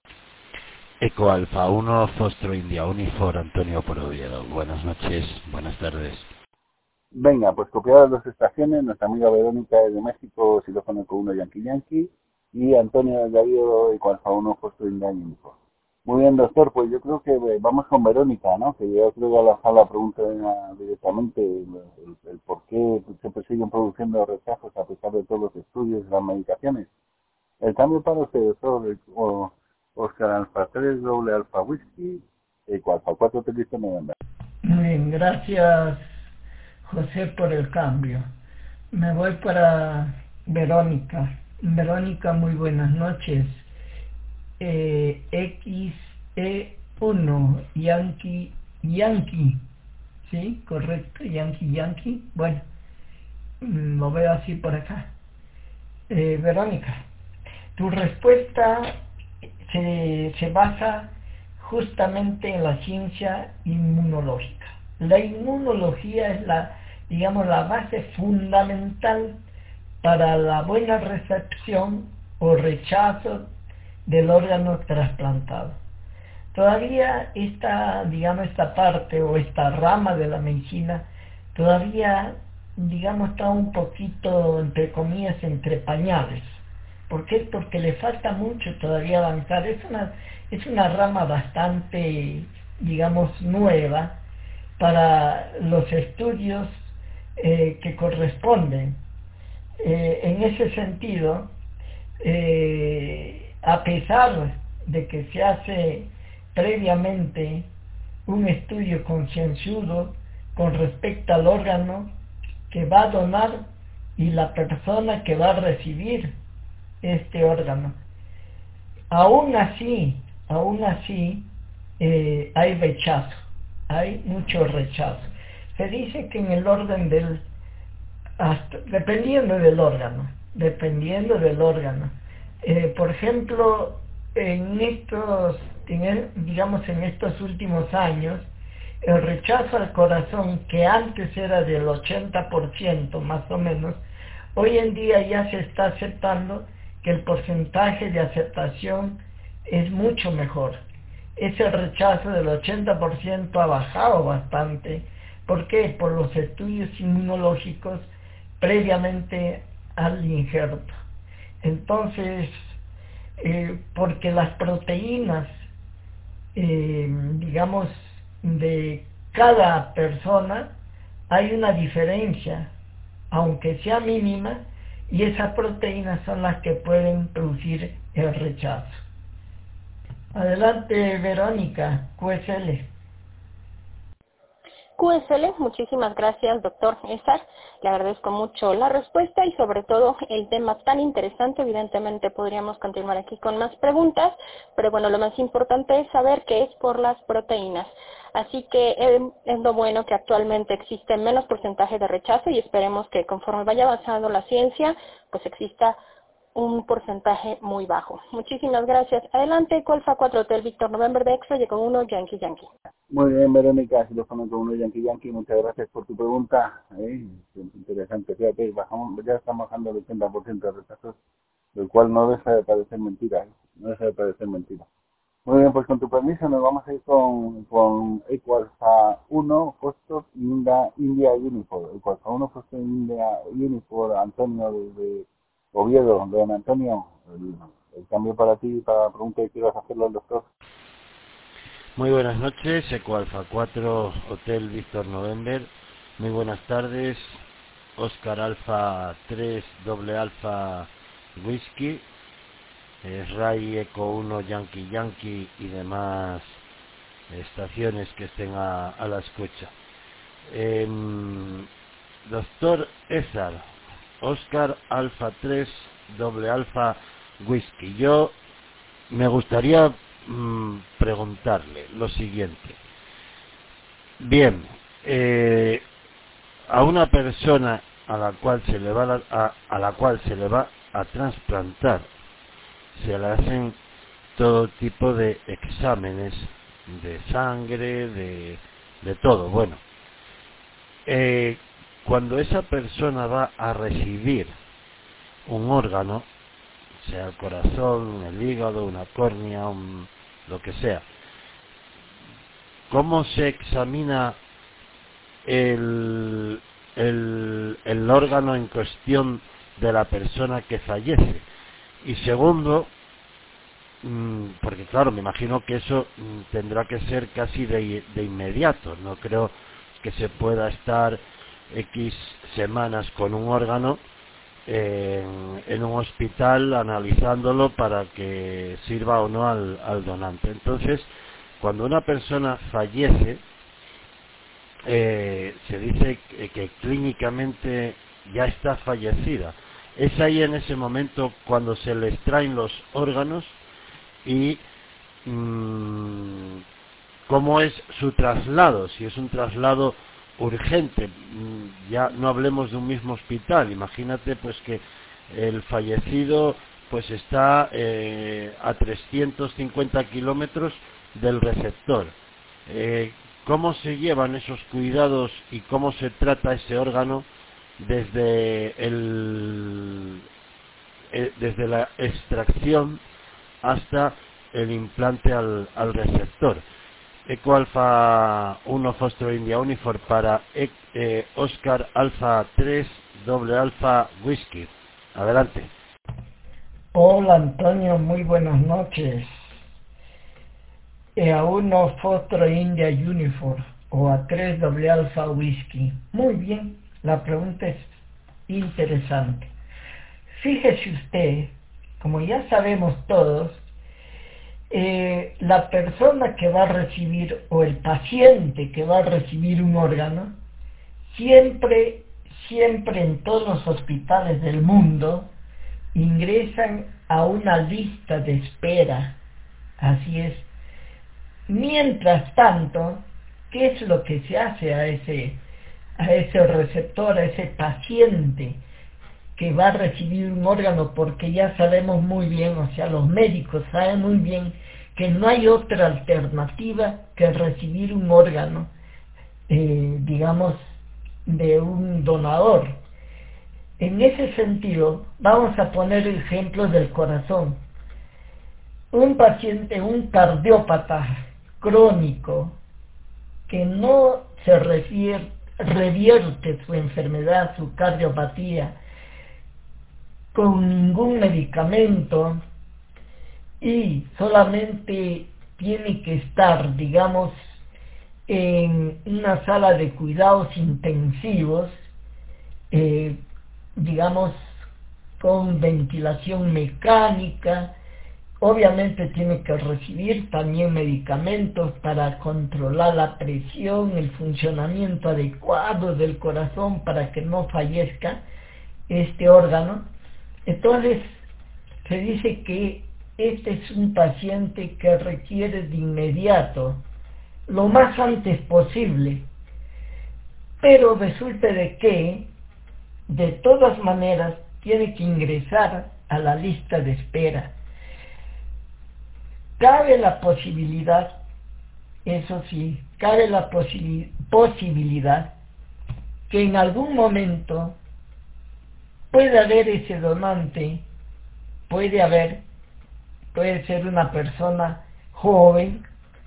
Speaker 4: Eco Alfa uno, Fostro India Unifor, Antonio por Oviedo. Buenas noches, buenas tardes.
Speaker 1: Venga, pues copiadas las dos estaciones, nuestra amiga Verónica de México, xilófono con uno Yankee Yankee, y Antonio de Oviedo, Eco Alfa uno, Fostro India Unifor. Muy bien, doctor, pues yo creo que vamos con Verónica, ¿no? Que yo creo que a lanzar la pregunta directamente, el, el, el por qué se siguen produciendo rechazos a pesar de todos los estudios y las medicaciones. El cambio para usted, doctor, o Oscar Alfa tres doble Alfa Whisky, Eco Alfa cuatro Telista November.
Speaker 2: Muy bien, gracias José por el cambio. Me voy para Verónica. Verónica, muy buenas noches. Eh, X E uno, Yankee, Yankee, ¿sí? Correcto, Yankee, Yankee. Bueno, lo veo así por acá. Eh, Verónica, tu respuesta se, se basa justamente en la ciencia inmunológica. La inmunología es la, digamos, la base fundamental para la buena recepción o rechazo del órgano trasplantado. Todavía esta, digamos, esta parte o esta rama de la medicina todavía, digamos, está un poquito, entre comillas, entre pañales. ¿Por qué? Porque le falta mucho todavía avanzar. Es una, es una rama bastante, digamos, nueva para los estudios eh, que corresponden. Eh, en ese sentido, eh, a pesar de que se hace previamente un estudio concienzudo con respecto al órgano que va a donar y la persona que va a recibir este órgano, aún así, aún así eh, hay rechazo, hay mucho rechazo. Se dice que en el orden del, hasta, dependiendo del órgano, dependiendo del órgano, eh, por ejemplo, en estos, en el, digamos en estos últimos años, el rechazo al corazón, que antes era del ochenta por ciento más o menos, hoy en día ya se está aceptando que el porcentaje de aceptación es mucho mejor. Ese rechazo del ochenta por ciento ha bajado bastante. ¿Por qué? Por los estudios inmunológicos previamente al injerto. Entonces, eh, porque las proteínas, eh, digamos, de cada persona, hay una diferencia, aunque sea mínima, y esas proteínas son las que pueden producir el rechazo. Adelante, Verónica, Q S L.
Speaker 3: Q S L, muchísimas gracias, doctor César. Le agradezco mucho la respuesta y sobre todo el tema tan interesante. Evidentemente podríamos continuar aquí con más preguntas, pero bueno, lo más importante es saber que es por las proteínas. Así que eh, es lo bueno que actualmente existe menos porcentaje de rechazo y esperemos que conforme vaya avanzando la ciencia, pues exista un porcentaje muy bajo. Muchísimas gracias. Adelante, Eco Alfa cuatro Hotel Victor November de Extra, llegó uno Yankee Yankee.
Speaker 1: Muy bien, Verónica, xilófono con uno Yankee Yankee, muchas gracias por tu pregunta. ¿eh? Interesante, fíjate, bajamos, ya estamos bajando el ochenta por ciento de rechazos lo cual no deja de parecer mentira, ¿eh? No deja de parecer mentira. Muy bien, pues con tu permiso nos vamos a ir con, con Eco Alfa uno, Foxtrot India, India Unifor. Eco Alfa uno, Foxtrot India Unifor, Antonio desde Oviedo. Don Antonio, el, el cambio para ti, para la pregunta que quieras hacerle al doctor.
Speaker 4: Muy buenas noches, Eco Alfa cuatro, Hotel Víctor November. Muy buenas tardes, Oscar Alfa tres, Doble Alfa Whisky. Eh, Ray Eco uno, Yankee Yankee y demás estaciones que estén a, a la escucha. Eh, doctor Ezar, Oscar Alfa tres, Doble Alfa Whisky. Yo me gustaría mmm, preguntarle lo siguiente. Bien, eh, a una persona a la cual se le va la, a, a la cual se le va a trasplantar, se le hacen todo tipo de exámenes de sangre, de, de todo. Bueno, eh, cuando esa persona va a recibir un órgano, sea el corazón, el hígado, una córnea, un, lo que sea, ¿cómo se examina el, el, el órgano en cuestión de la persona que fallece? Y segundo, porque claro, me imagino que eso tendrá que ser casi de, de inmediato. No creo que se pueda estar X semanas con un órgano en, en un hospital analizándolo para que sirva o no al, al donante. Entonces, cuando una persona fallece, eh, se dice que, que clínicamente ya está fallecida. Es ahí en ese momento cuando se le extraen los órganos y mmm, cómo es su traslado, si es un traslado urgente. Mmm, ya no hablemos de un mismo hospital. Imagínate pues que el fallecido pues está eh, a trescientos cincuenta kilómetros del receptor. Eh, ¿Cómo se llevan esos cuidados y cómo se trata ese órgano desde el eh, desde la extracción hasta el implante al, al receptor? Eco Alfa uno Foxtrot India Unifor para e, eh, Oscar Alfa tres, Doble Alfa Whisky. Adelante.
Speaker 2: Hola Antonio, muy buenas noches. A uno Foxtrot India Unifor o a tres Doble Alfa Whisky. Muy bien, la pregunta es interesante. Fíjese usted, como ya sabemos todos, eh, la persona que va a recibir o el paciente que va a recibir un órgano, siempre, siempre en todos los hospitales del mundo ingresan a una lista de espera. Así es. Mientras tanto, ¿qué es lo que se hace a ese, a ese receptor, a ese paciente que va a recibir un órgano? Porque ya sabemos muy bien, o sea, los médicos saben muy bien que no hay otra alternativa que recibir un órgano, eh, digamos, de un donador. En ese sentido, vamos a poner ejemplos del corazón. Un paciente, un cardiópata crónico que no se refiere, revierte su enfermedad, su cardiopatía, con ningún medicamento y solamente tiene que estar, digamos, en una sala de cuidados intensivos, eh, digamos, con ventilación mecánica. Obviamente tiene que recibir también medicamentos para controlar la presión, el funcionamiento adecuado del corazón para que no fallezca este órgano. Entonces, se dice que este es un paciente que requiere de inmediato, lo más antes posible, pero resulta de que, de todas maneras, tiene que ingresar a la lista de espera. Cabe la posibilidad, eso sí, cabe la posi- posibilidad que en algún momento pueda haber ese donante puede haber, puede ser una persona joven,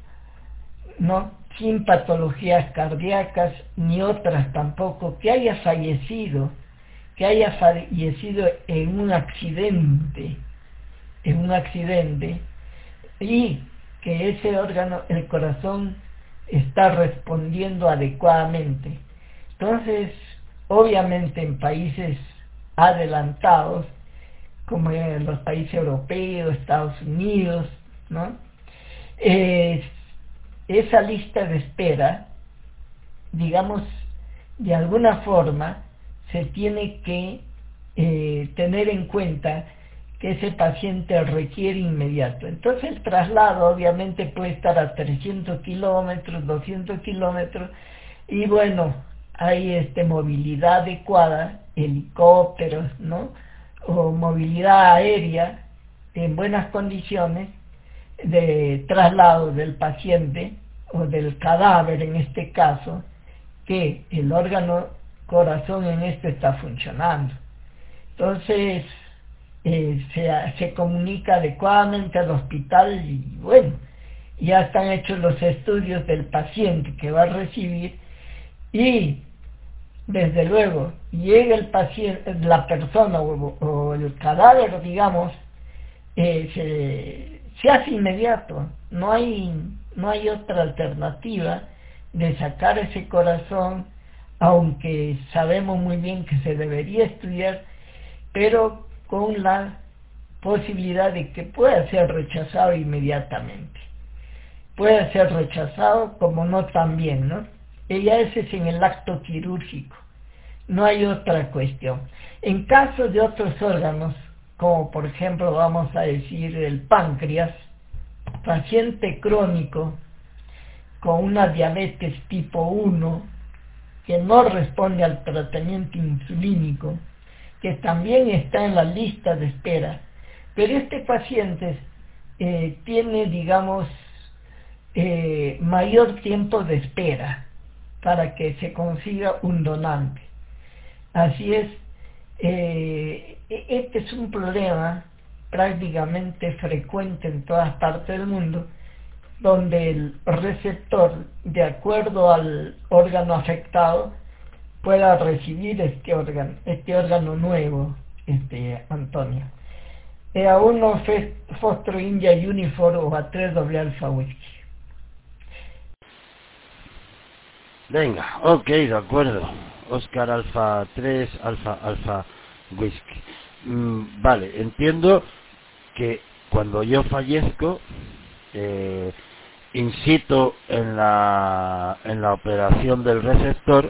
Speaker 2: no sin patologías cardíacas ni otras tampoco, que haya fallecido, que haya fallecido en un accidente, en un accidente, y que ese órgano, el corazón, está respondiendo adecuadamente. Entonces, obviamente en países adelantados, como en los países europeos, Estados Unidos, ¿no? Eh, esa lista de espera, digamos, de alguna forma, se tiene que eh, tener en cuenta que ese paciente requiere inmediato. Entonces el traslado obviamente puede estar a trescientos kilómetros, doscientos kilómetros, y bueno, hay este, movilidad adecuada, helicópteros, ¿no? O movilidad aérea en buenas condiciones de traslado del paciente o del cadáver en este caso, que el órgano corazón en este está funcionando. Entonces eh, se, se comunica adecuadamente al hospital y bueno, ya están hechos los estudios del paciente que va a recibir, y desde luego llega el paciente, la persona o, o el cadáver, digamos, eh, se, se hace inmediato. No hay, no hay otra alternativa de sacar ese corazón, aunque sabemos muy bien que se debería estudiar, pero con la posibilidad de que pueda ser rechazado inmediatamente. Puede ser rechazado como no también, ¿no? Ella ese es en el acto quirúrgico, no hay otra cuestión. En caso de otros órganos, como por ejemplo vamos a decir el páncreas, paciente crónico con una diabetes tipo uno que no responde al tratamiento insulínico, que también está en la lista de espera, pero este paciente eh, tiene, digamos, eh, mayor tiempo de espera para que se consiga un donante. Así es, eh, este es un problema prácticamente frecuente en todas partes del mundo, donde el receptor, de acuerdo al órgano afectado, pueda recibir este órgano, este órgano nuevo, este Antonio. E a uno Foxtrot India Uniform o a tres doble alfa whisky.
Speaker 4: Venga, ok, de acuerdo. Oscar Alfa tres, Alfa Alfa Whisky. Mm, vale, entiendo que cuando yo fallezco, eh, incito en la, en la operación del receptor,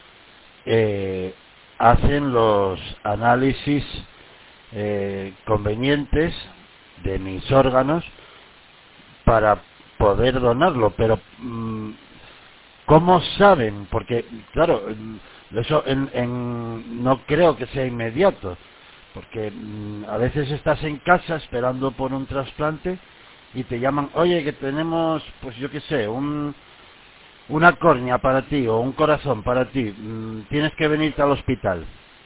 Speaker 4: eh, hacen los análisis eh, convenientes de mis órganos para poder donarlo, pero mm, ¿cómo saben? Porque, claro, eso en, en, no creo que sea inmediato, porque mmm, a veces estás en casa esperando por un trasplante y te llaman, oye, que tenemos, pues yo qué sé, un, una córnea para ti o un corazón para ti, mmm, tienes que venirte al hospital.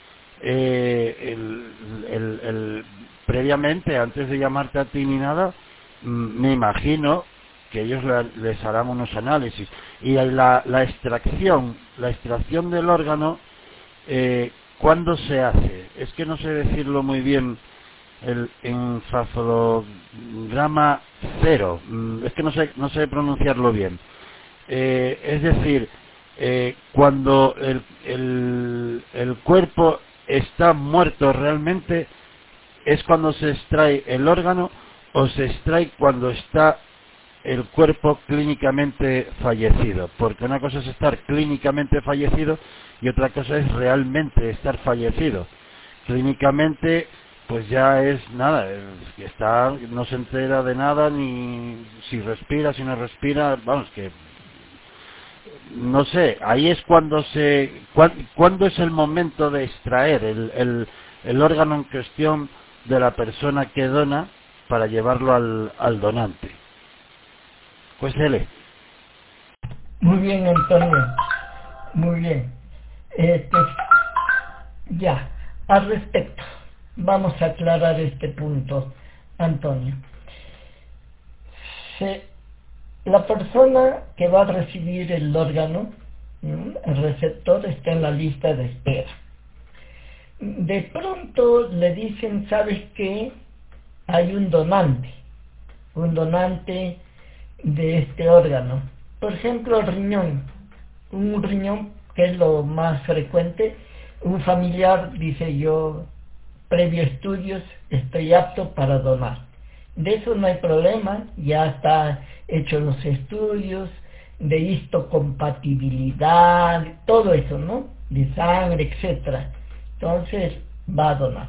Speaker 4: Eh, el, el, el, previamente, antes de llamarte a ti ni nada, mmm, me imagino que ellos les harán unos análisis, y la, la extracción la extracción del órgano, eh, ¿cuándo se hace? Es que no sé decirlo muy bien. El encefalograma cero, es que no sé no sé pronunciarlo bien. Eh, es decir, eh, cuando el, el, el cuerpo está muerto realmente, ¿es cuando se extrae el órgano o se extrae cuando está el cuerpo clínicamente fallecido? Porque una cosa es estar clínicamente fallecido y otra cosa es realmente estar fallecido. Clínicamente, pues ya es nada, está, no se entera de nada, ni si respira, si no respira, vamos, que no sé. Ahí es cuando se, cuándo es el momento de extraer el, el, el órgano en cuestión de la persona que dona para llevarlo al, al donante. Pues dele.
Speaker 2: Muy bien, Antonio, muy bien. Este, ya, al respecto, vamos a aclarar este punto, Antonio. Se, la persona que va a recibir el órgano, el receptor, está en la lista de espera. De pronto le dicen, ¿sabes qué? Hay un donante, un donante de este órgano. Por ejemplo, el riñón, un riñón que es lo más frecuente. Un familiar dice, yo, previo estudios, estoy apto para donar. De eso no hay problema, ya está hecho los estudios de histocompatibilidad, todo eso, ¿no? De sangre, etcétera. Entonces va a donar.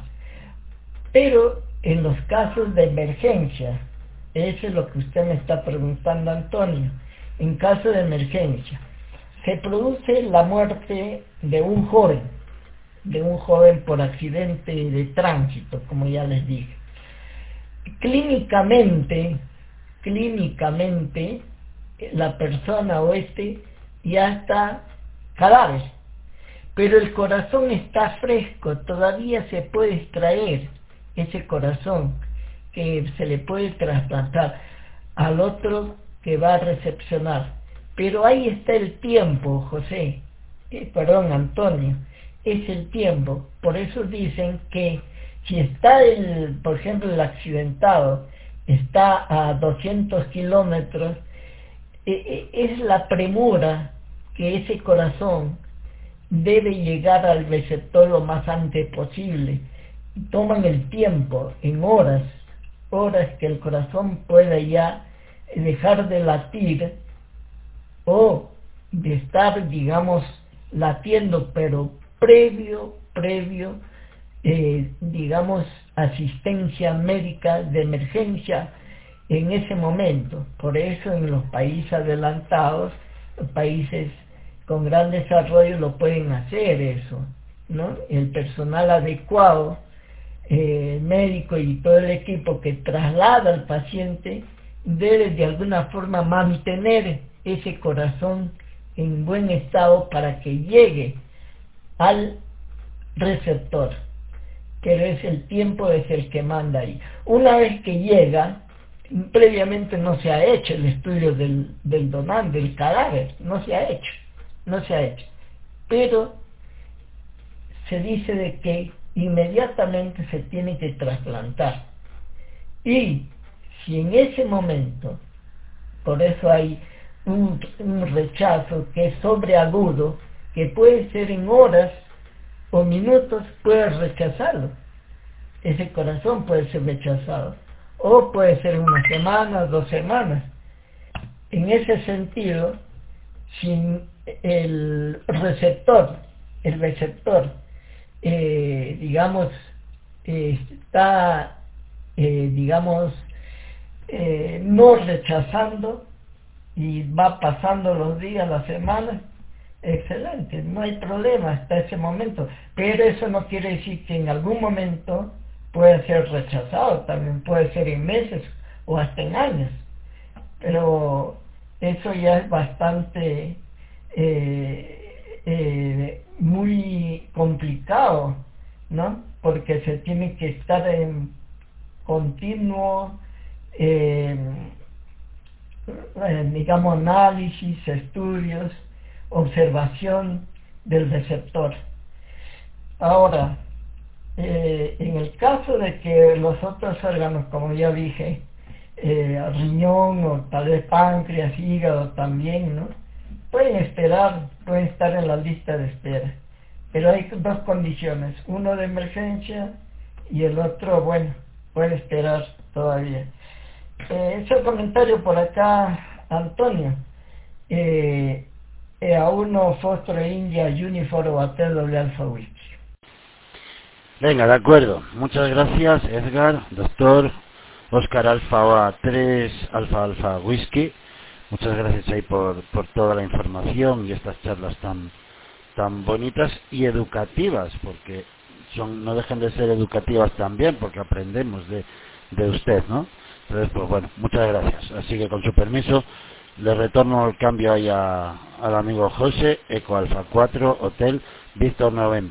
Speaker 2: Pero en los casos de emergencia, eso es lo que usted me está preguntando, Antonio. En caso de emergencia, se produce la muerte de un joven, de un joven por accidente de tránsito, como ya les dije. Clínicamente, clínicamente, la persona o este ya está cadáver, pero el corazón está fresco, todavía se puede extraer ese corazón, que se le puede trasplantar al otro que va a recepcionar. Pero ahí está el tiempo, José, eh, perdón, Antonio, es el tiempo. Por eso dicen que si está, el, por ejemplo, el accidentado está a doscientos kilómetros, eh, eh, es la premura que ese corazón debe llegar al receptor lo más antes posible. Toman el tiempo en horas, horas que el corazón pueda ya dejar de latir o de estar, digamos, latiendo, pero previo, previo, eh, digamos, asistencia médica de emergencia en ese momento. Por eso en los países adelantados, los países con gran desarrollo lo pueden hacer eso, ¿no? El personal adecuado, eh, médico y todo el equipo que traslada al paciente debe de alguna forma mantener ese corazón en buen estado para que llegue al receptor, pero es el tiempo es el que manda ahí. Una vez que llega, previamente no se ha hecho el estudio del, del donante, del cadáver, no se ha hecho, no se ha hecho, pero se dice de que inmediatamente se tiene que trasplantar. Y si en ese momento, por eso hay un, un rechazo que es sobreagudo, que puede ser en horas o minutos, puede rechazarlo. Ese corazón puede ser rechazado. O puede ser una semana, dos semanas. En ese sentido, si el receptor, el receptor, eh, digamos, eh, está, eh, digamos, eh, no rechazando y va pasando los días, las semanas, excelente, no hay problema hasta ese momento, pero eso no quiere decir que en algún momento puede ser rechazado, también puede ser en meses o hasta en años, pero eso ya es bastante eh, eh, muy complicado, ¿no? Porque se tiene que estar en continuo eh, eh, digamos análisis, estudios, observación del receptor. Ahora, eh, en el caso de que los otros órganos, como ya dije, eh, riñón o tal vez páncreas, hígado también, ¿no? Pueden esperar, pueden estar en la lista de espera. Pero hay dos condiciones, uno de emergencia y el otro, bueno, puede esperar todavía. Eh, ese comentario por acá, Antonio. Eh, E A uno Foxtrot India Uniform Hotel Doble Alfa Whisky.
Speaker 4: Venga, de acuerdo. Muchas gracias, Edgar, doctor Oscar Alfa A tres Alfa Alfa Whisky. Muchas gracias ahí por, por toda la información y estas charlas tan tan bonitas y educativas, porque son no dejan de ser educativas también, porque aprendemos de, de usted, ¿no? Entonces, pues bueno, muchas gracias. Así que con su permiso, le retorno el cambio ahí a, al amigo José, Eco Alfa cuatro, Hotel Víctor November.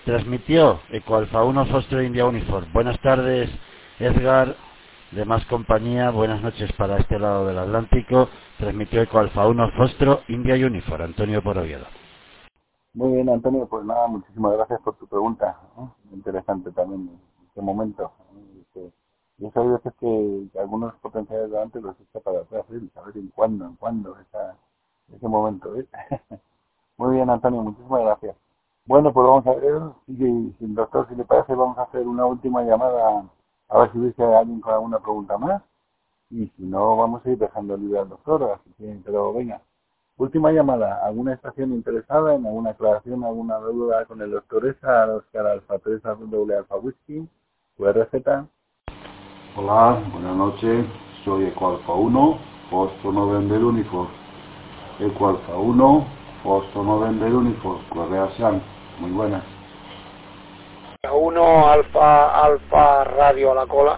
Speaker 4: Transmitió Eco Alfa uno Foxtrot India Uniform. Buenas tardes, Edgar, demás compañía, buenas noches para este lado del Atlántico. Transmitió Eco Alfa uno Foxtrot India Uniform. Antonio Poroviedo.
Speaker 1: Muy bien, Antonio, pues nada, muchísimas gracias por tu pregunta, ¿no? Interesante también en este momento. Este, yo sé veces que, que algunos potenciales de antes los echa para atrás, ¿eh? Saber en cuándo, en cuándo, esa, ese momento, ¿eh? Muy bien, Antonio, muchísimas gracias. Bueno, pues vamos a ver, si, si, doctor, si le parece, vamos a hacer una última llamada, a ver si hubiese alguien con alguna pregunta más, y si no, vamos a ir dejando libre al doctor, así que, pero venga. Última llamada, ¿alguna estación interesada en alguna aclaración, alguna duda con el doctor Esa, Oscar Alfa tres, doble Alfa Whisky, U R Z?
Speaker 5: Hola, buenas noches, soy Eco Alfa uno, Foxtrot November Uniform. Eco Alfa uno, Foxtrot November Uniform, Correa San, muy buenas.
Speaker 6: uno, Alfa, Alfa, Radio a la cola.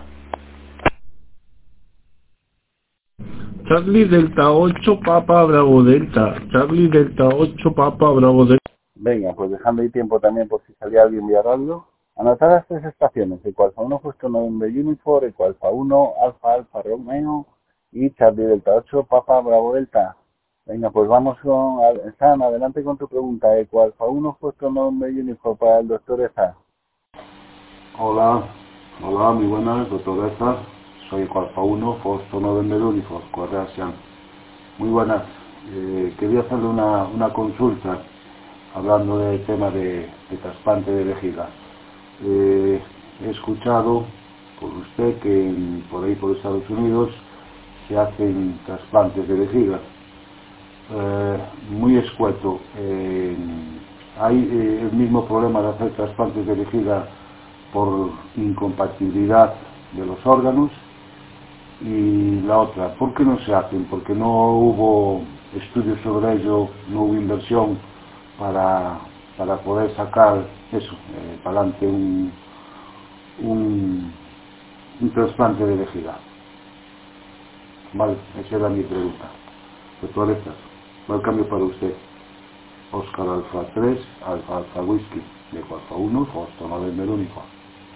Speaker 7: Charlie Delta ocho, Papa Bravo Delta. Charlie Delta ocho, Papa Bravo Delta.
Speaker 1: Venga, pues dejando ahí tiempo también por si salía alguien vía radio. Anotar las tres estaciones, Eco Alfa uno, Foxtrot November Uniform, Eco Alfa uno, Alfa Alfa Romeo y Charlie Delta ocho, Papa Bravo Delta. Venga, pues vamos con San, adelante con tu pregunta. Eco Alfa uno, Foxtrot November Uniform para el doctor Eza.
Speaker 5: Hola, hola, muy buenas, doctor Eza. Soy Eco Alfa uno, Foxtrot November Uniform, Correa San. Muy buenas. Eh, quería hacerle una, una consulta hablando del tema de, de trasplante de vejiga. Eh, he escuchado por usted que en, por ahí por Estados Unidos se hacen trasplantes de vejiga. Eh, muy escueto. Eh, hay eh, el mismo problema de hacer trasplantes de vejiga por incompatibilidad de los órganos. Y la otra, ¿por qué no se hacen? Porque no hubo estudios sobre ello, no hubo inversión para, para poder sacar eso, eh, para adelante un, un, un trasplante de vejiga. Vale, esa era mi pregunta. Doctor Ezas, va el cambio para usted. Oscar Alfa tres, Alfa Alfa Whisky, de Alfa uno, Foxtrot November Uniform.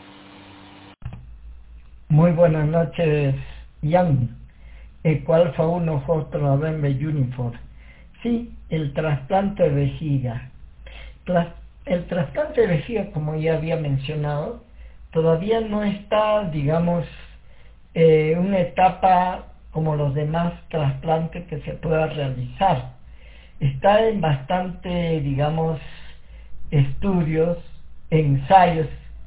Speaker 2: Muy buenas noches, Ian. Eco Alfa uno, Foxtrot November Uniform. Sí, el trasplante de vejiga. Tras, el trasplante de vejiga, como ya había mencionado, todavía no está, digamos, eh, una etapa como los demás trasplantes que se pueda realizar. Está en bastante, digamos, estudios, ensayos,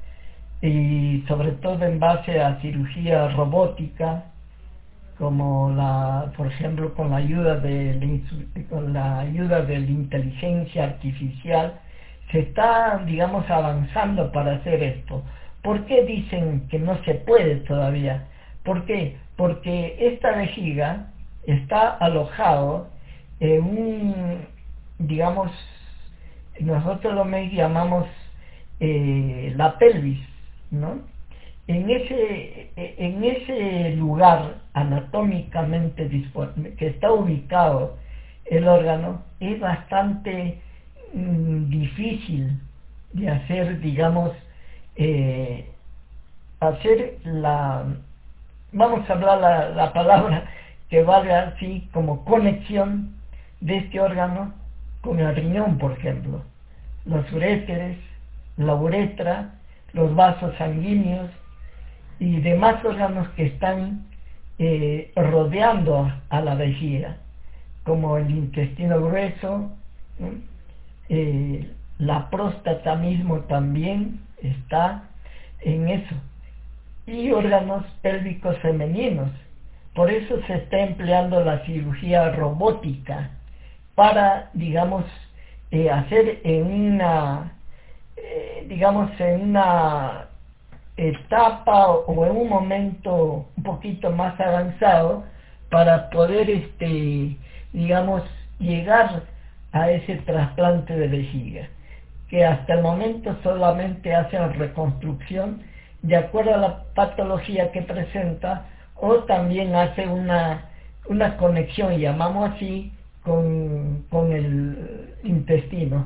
Speaker 2: y sobre todo en base a cirugía robótica, como la, por ejemplo, con la ayuda de con la ayuda de la inteligencia artificial, se está, digamos, avanzando para hacer esto. ¿Por qué dicen que no se puede todavía? ¿Por qué? Porque esta vejiga está alojado en un, digamos, nosotros lo llamamos eh, la pelvis, ¿no? En ese, en ese lugar anatómicamente que está ubicado el órgano, es bastante mm, difícil de hacer, digamos, eh, hacer la, vamos a hablar la, la palabra que valga así como conexión de este órgano con el riñón, por ejemplo, los uréteres, la uretra, los vasos sanguíneos y demás órganos que están eh, rodeando a, a la vejiga, como el intestino grueso, ¿no? eh, la próstata mismo también está en eso, y órganos pélvicos femeninos. Por eso se está empleando la cirugía robótica para, digamos, eh, hacer en una, eh, digamos, en una etapa o en un momento un poquito más avanzado para poder, este, digamos, llegar a ese trasplante de vejiga, que hasta el momento solamente hacen reconstrucción de acuerdo a la patología que presenta, o también hace una, una conexión, llamamos así, con, con el intestino,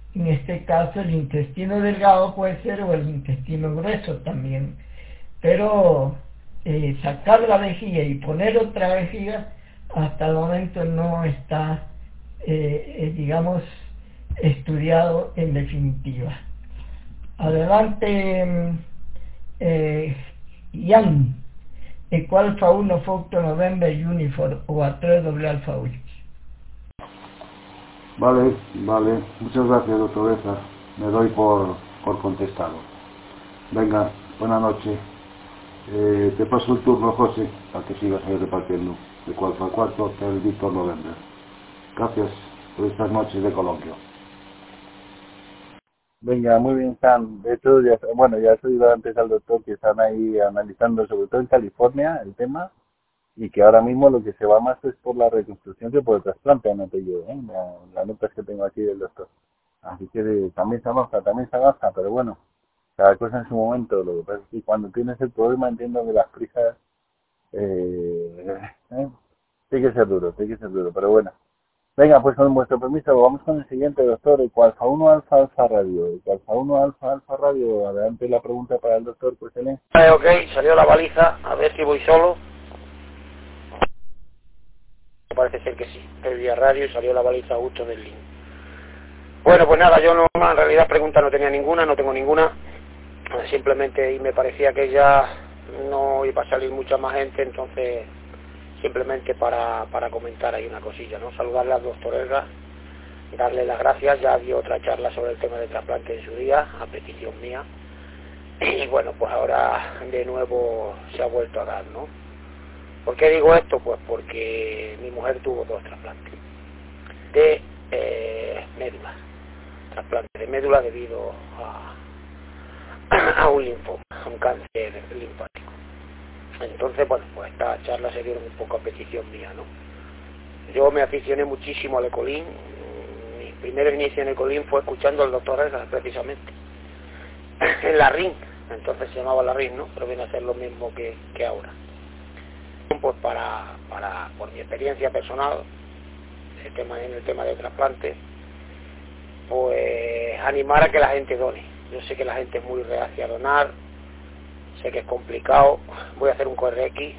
Speaker 2: En este caso el intestino delgado puede ser, o el intestino grueso también, pero eh, sacar la vejiga y poner otra vejiga hasta el momento no está, eh, eh, digamos, estudiado en definitiva. Adelante, eh, Ian, Eco Alfa uno Foxtrot November Uniform o A tres doble Alfa Ultra.
Speaker 5: Vale, vale. Muchas gracias, doctoresa. Me doy por, por contestado. Venga, buenas noches. Eh, te paso el turno, José, para que sigas ahí repartiendo. De cuatro a cuatro, Hotel Víctor November. Gracias por estas noches de coloquio.
Speaker 1: Venga, muy bien, Sam. De hecho, ya, bueno, ya has oído antes al doctor que están ahí analizando, sobre todo en California, el tema, y que ahora mismo lo que se va más es por la reconstrucción que por el trasplante, anoté yo, ¿eh? La, la nota que tengo aquí del doctor. Así que de, también se avanza, también se avanza, pero bueno, cada cosa en su momento. Lo que pasa es que cuando tienes el problema, entiendo que las prisas, eh, eh, tiene que ser duro, tiene que ser duro, pero bueno. Venga, pues con vuestro permiso, vamos con el siguiente, doctor. Eco Alfa uno Alfa Alfa Radio. Eco Alfa uno Alfa Alfa Radio. Adelante la pregunta para el doctor, pues Elena.
Speaker 6: Eh, ok, salió la baliza, a ver si voy solo. Parece ser que sí, el día radio y salió la baliza justo del link. Bueno, pues nada, yo no, en realidad pregunta no tenía ninguna, no tengo ninguna. Simplemente, y me parecía que ya no iba a salir mucha más gente, entonces simplemente para, para comentar ahí una cosilla, ¿no? Saludarle al doctor Elgar, darle las gracias, ya dio otra charla sobre el tema de trasplante en su día, a petición mía, y bueno, pues ahora de nuevo se ha vuelto a dar, ¿no? ¿Por qué digo esto? Pues porque mi mujer tuvo dos trasplantes de eh, médula, trasplante de médula debido a, a un linfoma, a un cáncer linfático. Entonces, bueno, pues estas charlas se dieron un poco a petición mía, ¿no? Yo me aficioné muchísimo al Ecolin. Mi primer inicio en Ecolin fue escuchando al doctor Elgar, precisamente, en la R I N, entonces se llamaba la R I N, ¿no? Pero viene a ser lo mismo que, que ahora. Pues para, para, por mi experiencia personal, el tema, en el tema de trasplante, pues animar a que la gente done. Yo sé que la gente es muy reacia a donar, sé que es complicado, voy a hacer un Q R X,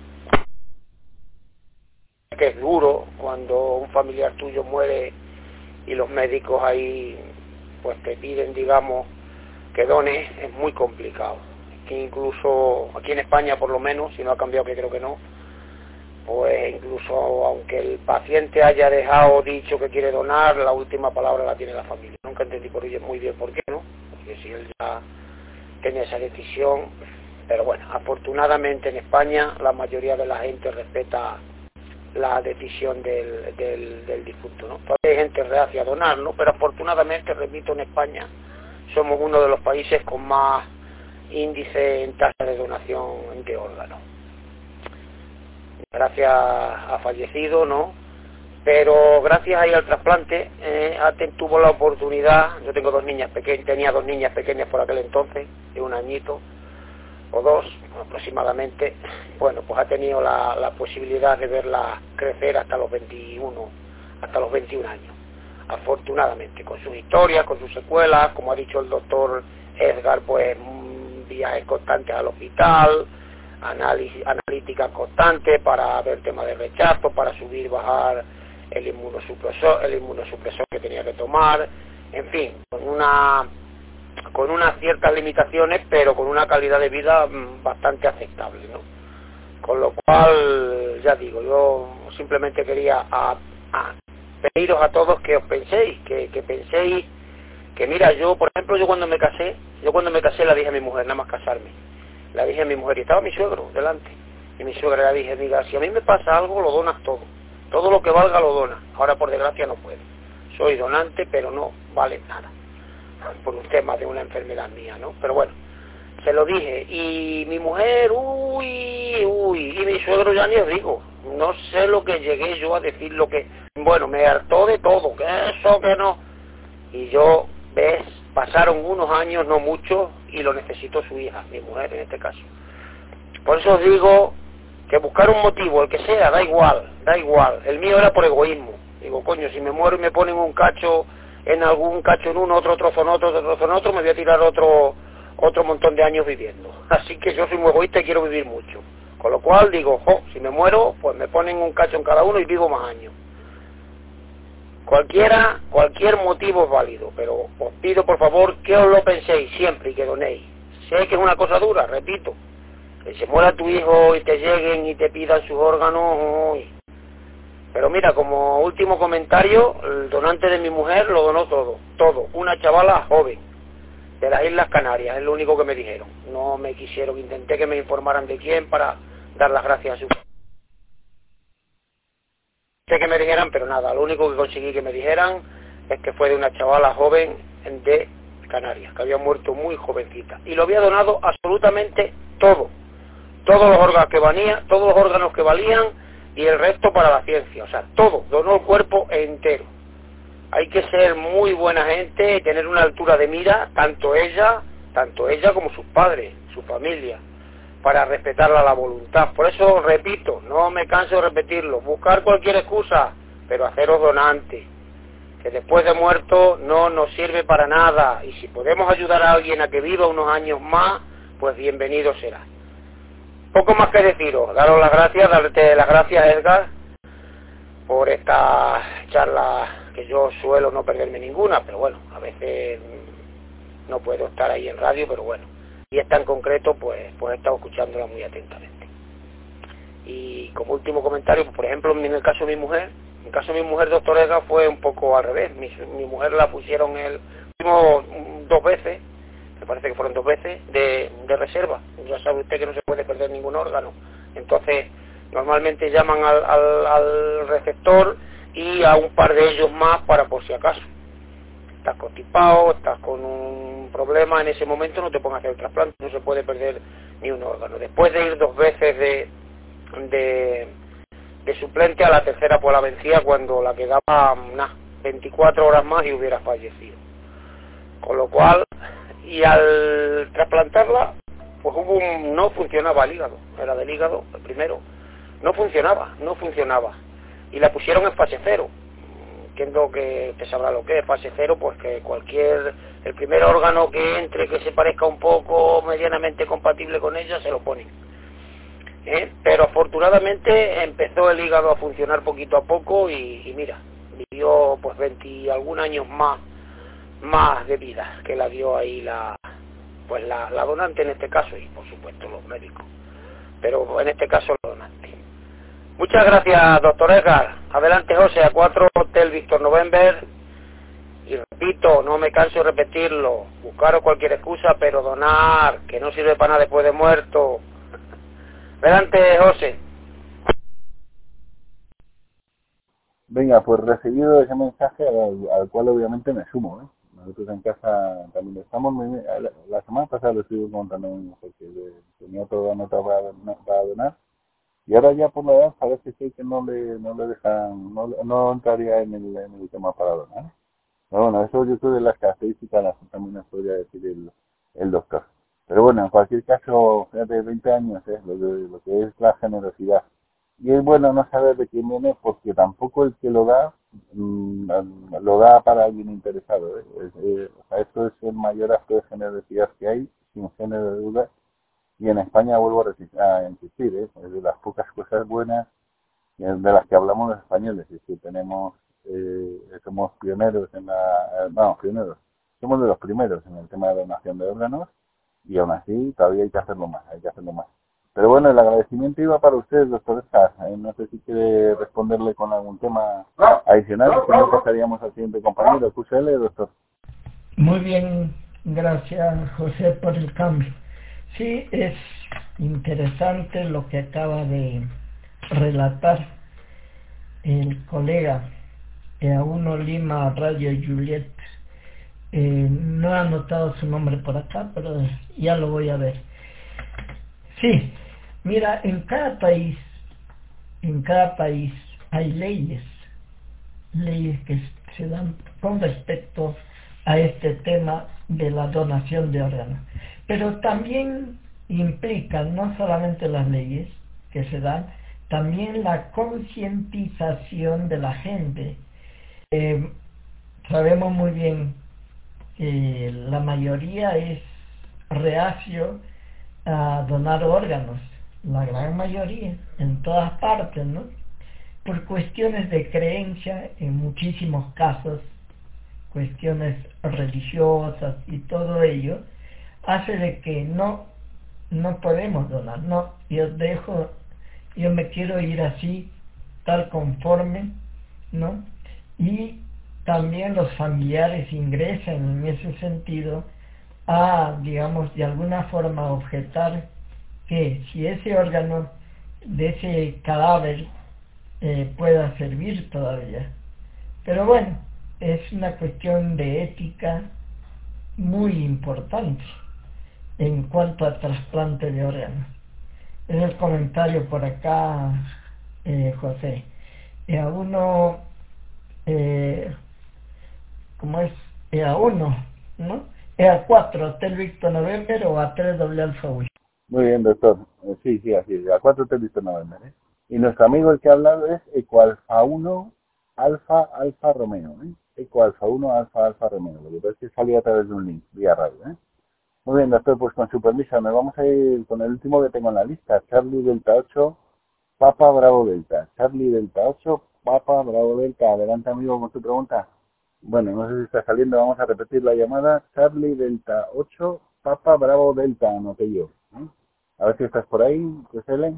Speaker 6: que es duro cuando un familiar tuyo muere y los médicos ahí pues te piden, digamos, que dones, es muy complicado. Que incluso aquí en España, por lo menos, si no ha cambiado, que creo que no, pues incluso aunque el paciente haya dejado dicho que quiere donar, la última palabra la tiene la familia. Nunca entendí por ello muy bien por qué, ¿no? Porque si él ya tenía esa decisión, pero bueno, afortunadamente en España la mayoría de la gente respeta la decisión del, del, del difunto, ¿no? Todavía hay gente reacia a donar, ¿no? Pero afortunadamente, repito, en España somos uno de los países con más índice en tasa de donación de órganos. Gracias a fallecido, ¿no? Pero gracias ahí al trasplante, eh, Aten tuvo la oportunidad. Yo tengo dos niñas pequeñas, tenía dos niñas pequeñas por aquel entonces, de un añito o dos aproximadamente. Bueno, pues ha tenido la, la posibilidad de verla crecer hasta los veintiuno, hasta los veintiún años, afortunadamente, con sus historias, con sus secuelas, como ha dicho el doctor Elgar, pues viajes constantes al hospital, análisis, analíticas constantes para ver temas de rechazo, para subir, bajar el inmunosupresor, el inmunosupresor que tenía que tomar, en fin, con una con unas ciertas limitaciones, pero con una calidad de vida bastante aceptable, ¿no? Con lo cual, ya digo, yo simplemente quería a, a pediros a todos que os penséis, que, que penséis que mira, yo, por ejemplo, yo cuando me casé, yo cuando me casé la dije a mi mujer, nada más casarme, la dije a mi mujer, y estaba mi suegro delante, y mi suegra le dije, diga, si a mí me pasa algo, lo donas todo, todo lo que valga lo donas, ahora por desgracia no puedo, soy donante, pero no vale nada, por un tema de una enfermedad mía, ¿no? Pero bueno, se lo dije, y mi mujer, uy, uy, y mi suegro ya ni os digo, no sé lo que llegué yo a decir, lo que, bueno, me hartó de todo, que eso, que no, y yo, ves, pasaron unos años, no muchos, y lo necesitó su hija, mi mujer en este caso. Por eso os digo que buscar un motivo, el que sea, da igual, da igual. El mío era por egoísmo. Digo, coño, si me muero y me ponen un cacho en algún cacho en uno, otro trozo en otro, otro trozo en otro, me voy a tirar otro otro montón de años viviendo. Así que yo soy muy egoísta y quiero vivir mucho. Con lo cual digo, jo, si me muero, pues me ponen un cacho en cada uno y vivo más años. Cualquiera, cualquier motivo es válido, pero os pido por favor que os lo penséis siempre y que donéis. Sé que es una cosa dura, repito, que se muera tu hijo y te lleguen y te pidan sus órganos, uy. Pero mira, como último comentario, el donante de mi mujer lo donó todo, todo, una chavala joven, de las Islas Canarias, es lo único que me dijeron. No me quisieron, intenté que me informaran de quién para dar las gracias a su... Sé que me dijeran, pero nada, lo único que conseguí que me dijeran es que fue de una chavala joven de Canarias, que había muerto muy jovencita, y lo había donado absolutamente todo, todos los órganos que valían, todos los órganos que valían, y el resto para la ciencia, o sea, todo, donó el cuerpo entero. Hay que ser muy buena gente y tener una altura de mira, tanto ella, tanto ella como sus padres, su familia, para respetarla la voluntad. Por eso repito, no me canso de repetirlo, buscar cualquier excusa, pero haceros donantes, que después de muerto no nos sirve para nada, y si podemos ayudar a alguien a que viva unos años más, pues bienvenido será. Poco más que deciros, daros las gracias, darte las gracias, Edgar, por esta charla, que yo suelo no perderme ninguna, pero bueno, a veces no puedo estar ahí en radio, pero bueno, y esta en concreto, pues, pues he estado escuchándola muy atentamente. Y como último comentario, pues, por ejemplo, en el caso de mi mujer, en el caso de mi mujer, doctor Edgar, fue un poco al revés. Mi, mi mujer la pusieron el último dos veces, me parece que fueron dos veces, de, de reserva. Ya sabe usted que no se puede perder ningún órgano. Entonces, normalmente llaman al, al, al receptor y a un par de ellos más para por si acaso. Estás constipado, estás con un problema, en ese momento no te pongan a hacer el trasplante, no se puede perder ni un órgano. Después de ir dos veces de, de, de suplente, a la tercera pues la vencía cuando la quedaba nah, veinticuatro horas más y hubiera fallecido. Con lo cual, y al trasplantarla, pues hubo un, no funcionaba el hígado, era del hígado el primero, no funcionaba, no funcionaba. Y la pusieron en fase cero. Entiendo que usted sabrá lo que es fase cero, pues que cualquier, el primer órgano que entre, que se parezca un poco medianamente compatible con ella, se lo ponen. ¿Eh? Pero afortunadamente empezó el hígado a funcionar poquito a poco y, y mira, vivió pues veinte y algún años más, más de vida, que la dio ahí la, pues la, la donante en este caso, y por supuesto los médicos. Pero en este caso la donante. Muchas gracias, doctor Edgar. Adelante, José, a cuatro Hotel Víctor November. Y repito, no me canso de repetirlo, buscaros cualquier excusa, pero donar, que no sirve para nada después de muerto. Adelante, José.
Speaker 1: Venga, pues recibido ese mensaje al, al cual obviamente me sumo, ¿eh? Nosotros en casa también estamos, la, la semana pasada lo estuve contando porque tenía todo anotado para, para donar. Y ahora ya por la edad parece que, que no le no le dejan, no, no entraría en el, en el tema para donar. Pero bueno, eso yo creo de las características las también nos podría decir el, el doctor. Pero bueno, en cualquier caso, fíjate, veinte años, ¿eh? lo, de, lo que es la generosidad. Y es bueno no saber de quién viene porque tampoco el que lo da, mmm, lo da para alguien interesado. ¿eh? Es, eh, o sea, esto es el mayor acto de generosidad que hay, sin género de duda. Y en España vuelvo a insistir, ¿eh? Es de las pocas cosas buenas de las que hablamos los españoles, es que tenemos, eh, somos pioneros en la, vamos, pioneros, somos de los primeros en el tema de donación de órganos, y aún así todavía hay que hacerlo más, hay que hacerlo más. Pero bueno, el agradecimiento iba para ustedes, doctor Escar. Eh, no sé si quiere responderle con algún tema adicional, si no pasaríamos al siguiente compañero. Escúchale, doctor.
Speaker 2: Muy bien, gracias José por el cambio. Sí, es interesante lo que acaba de relatar el colega eh, a uno Lima Radio Juliet. Eh, no he anotado su nombre por acá, pero ya lo voy a ver. Sí, mira, en cada país, en cada país hay leyes, leyes que se dan con respecto a este tema de la donación de órganos. Pero también implican no solamente las leyes que se dan, también la concientización de la gente. Eh, sabemos muy bien que la mayoría es reacio a donar órganos, la gran mayoría, en todas partes, ¿no? Por cuestiones de creencia, en muchísimos casos, cuestiones religiosas y todo ello, hace de que no, no podemos donar, no, yo dejo, yo me quiero ir así, tal conforme, ¿no? Y también los familiares ingresan en ese sentido a, digamos, de alguna forma objetar que si ese órgano de ese cadáver eh, pueda servir todavía. Pero bueno, es una cuestión de ética muy importante en cuanto a trasplante de órganos. Es el comentario por acá, eh, José. E A uno, eh, ¿cómo es? E A uno, ¿no? E A cuatro, Hotel Victor November o A tres doble Alfa Whisky.
Speaker 1: Muy bien, doctor. Eh, Sí, sí, así es. A cuatro Hotel Victor November, ¿eh? Y nuestro amigo el que ha hablado es Ecoalfa uno Alfa Alfa Romeo, ¿eh? Ecoalfa uno Alfa Alfa Romeo. Lo que pasa es que salió a través de un link, vía radio, ¿eh? Muy bien, doctor, pues con su permiso, nos vamos a ir con el último que tengo en la lista, Charlie Delta ocho, Papa Bravo Delta. Charlie Delta ocho, Papa Bravo Delta. Adelante, amigo, con tu pregunta. Bueno, no sé si está saliendo, vamos a repetir la llamada. Charlie Delta ocho, Papa Bravo Delta, anoté yo, ¿eh? A ver si estás por ahí, pues Helen.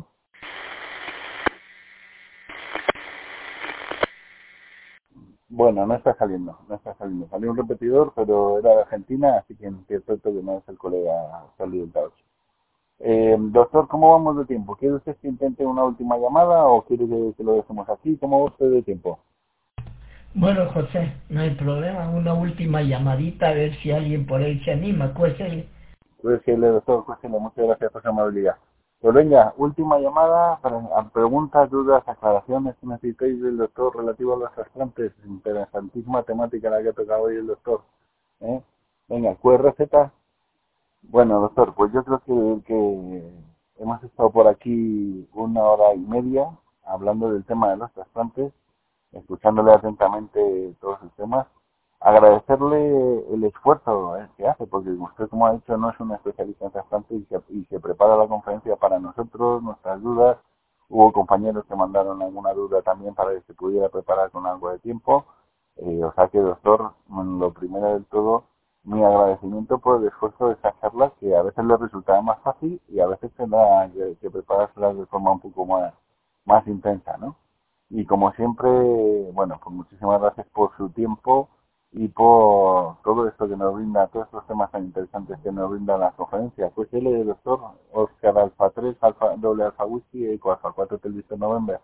Speaker 1: Bueno, no está saliendo, no está saliendo. Salió un repetidor, pero era de Argentina, así que entiendo que no es el colega Charlie Delta ocho. Eh, doctor, ¿cómo vamos de tiempo? ¿Quiere usted que intente una última llamada o quiere que, que lo dejemos aquí? ¿Cómo va usted de tiempo?
Speaker 2: Bueno, José, no hay problema, una última llamadita a ver si alguien por ahí se anima, cuéntele.
Speaker 1: Cuéntele, doctor, cuéntele, muchas gracias por su amabilidad. Pues venga, última llamada para a preguntas, dudas, aclaraciones que necesitéis del doctor relativo a los trasplantes. Interesantísima temática la que ha tocado hoy el doctor, ¿eh? Venga, Q R Z. Bueno, doctor, pues yo creo que, que hemos estado por aquí una hora y media hablando del tema de los trasplantes, escuchándole atentamente todos los temas. Agradecerle el esfuerzo eh, que hace, porque usted, como ha dicho, no es un especialista en trasplantes y se, y se prepara la conferencia para nosotros, nuestras dudas. Hubo compañeros que mandaron alguna duda también para que se pudiera preparar con algo de tiempo. Eh, o sea que, doctor, lo primero del todo, mi agradecimiento por el esfuerzo de esta charla, que a veces le resultaba más fácil y a veces tendrá que, que preparárselas de forma un poco más, más intensa, ¿no? Y como siempre, bueno, pues muchísimas gracias por su tiempo y por todo esto que nos brinda, todos estos temas tan interesantes que nos brinda la conferencia. Pues él, doctor, Oscar Alfa tres, Alfa, doble Alfa Whisky, Eco Alfa cuatro, Hotel Victor November.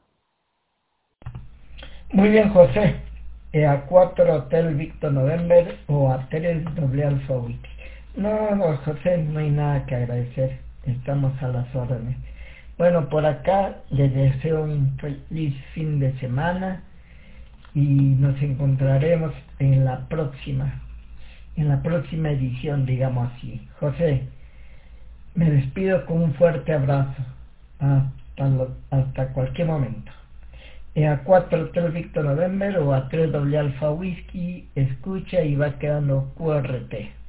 Speaker 2: Muy bien, José. E A cuatro Hotel Victor November o A tres doble Alfa Whisky. No, no, José, no hay nada que agradecer. Estamos a las órdenes. Bueno, por acá les deseo un feliz fin de semana y nos encontraremos en la próxima, en la próxima edición, digamos así. José, me despido con un fuerte abrazo. Hasta, lo, hasta cualquier momento. E A cuatro Hotel Victor November o A tres doble Alfa Whisky, escucha y va quedando Q R T.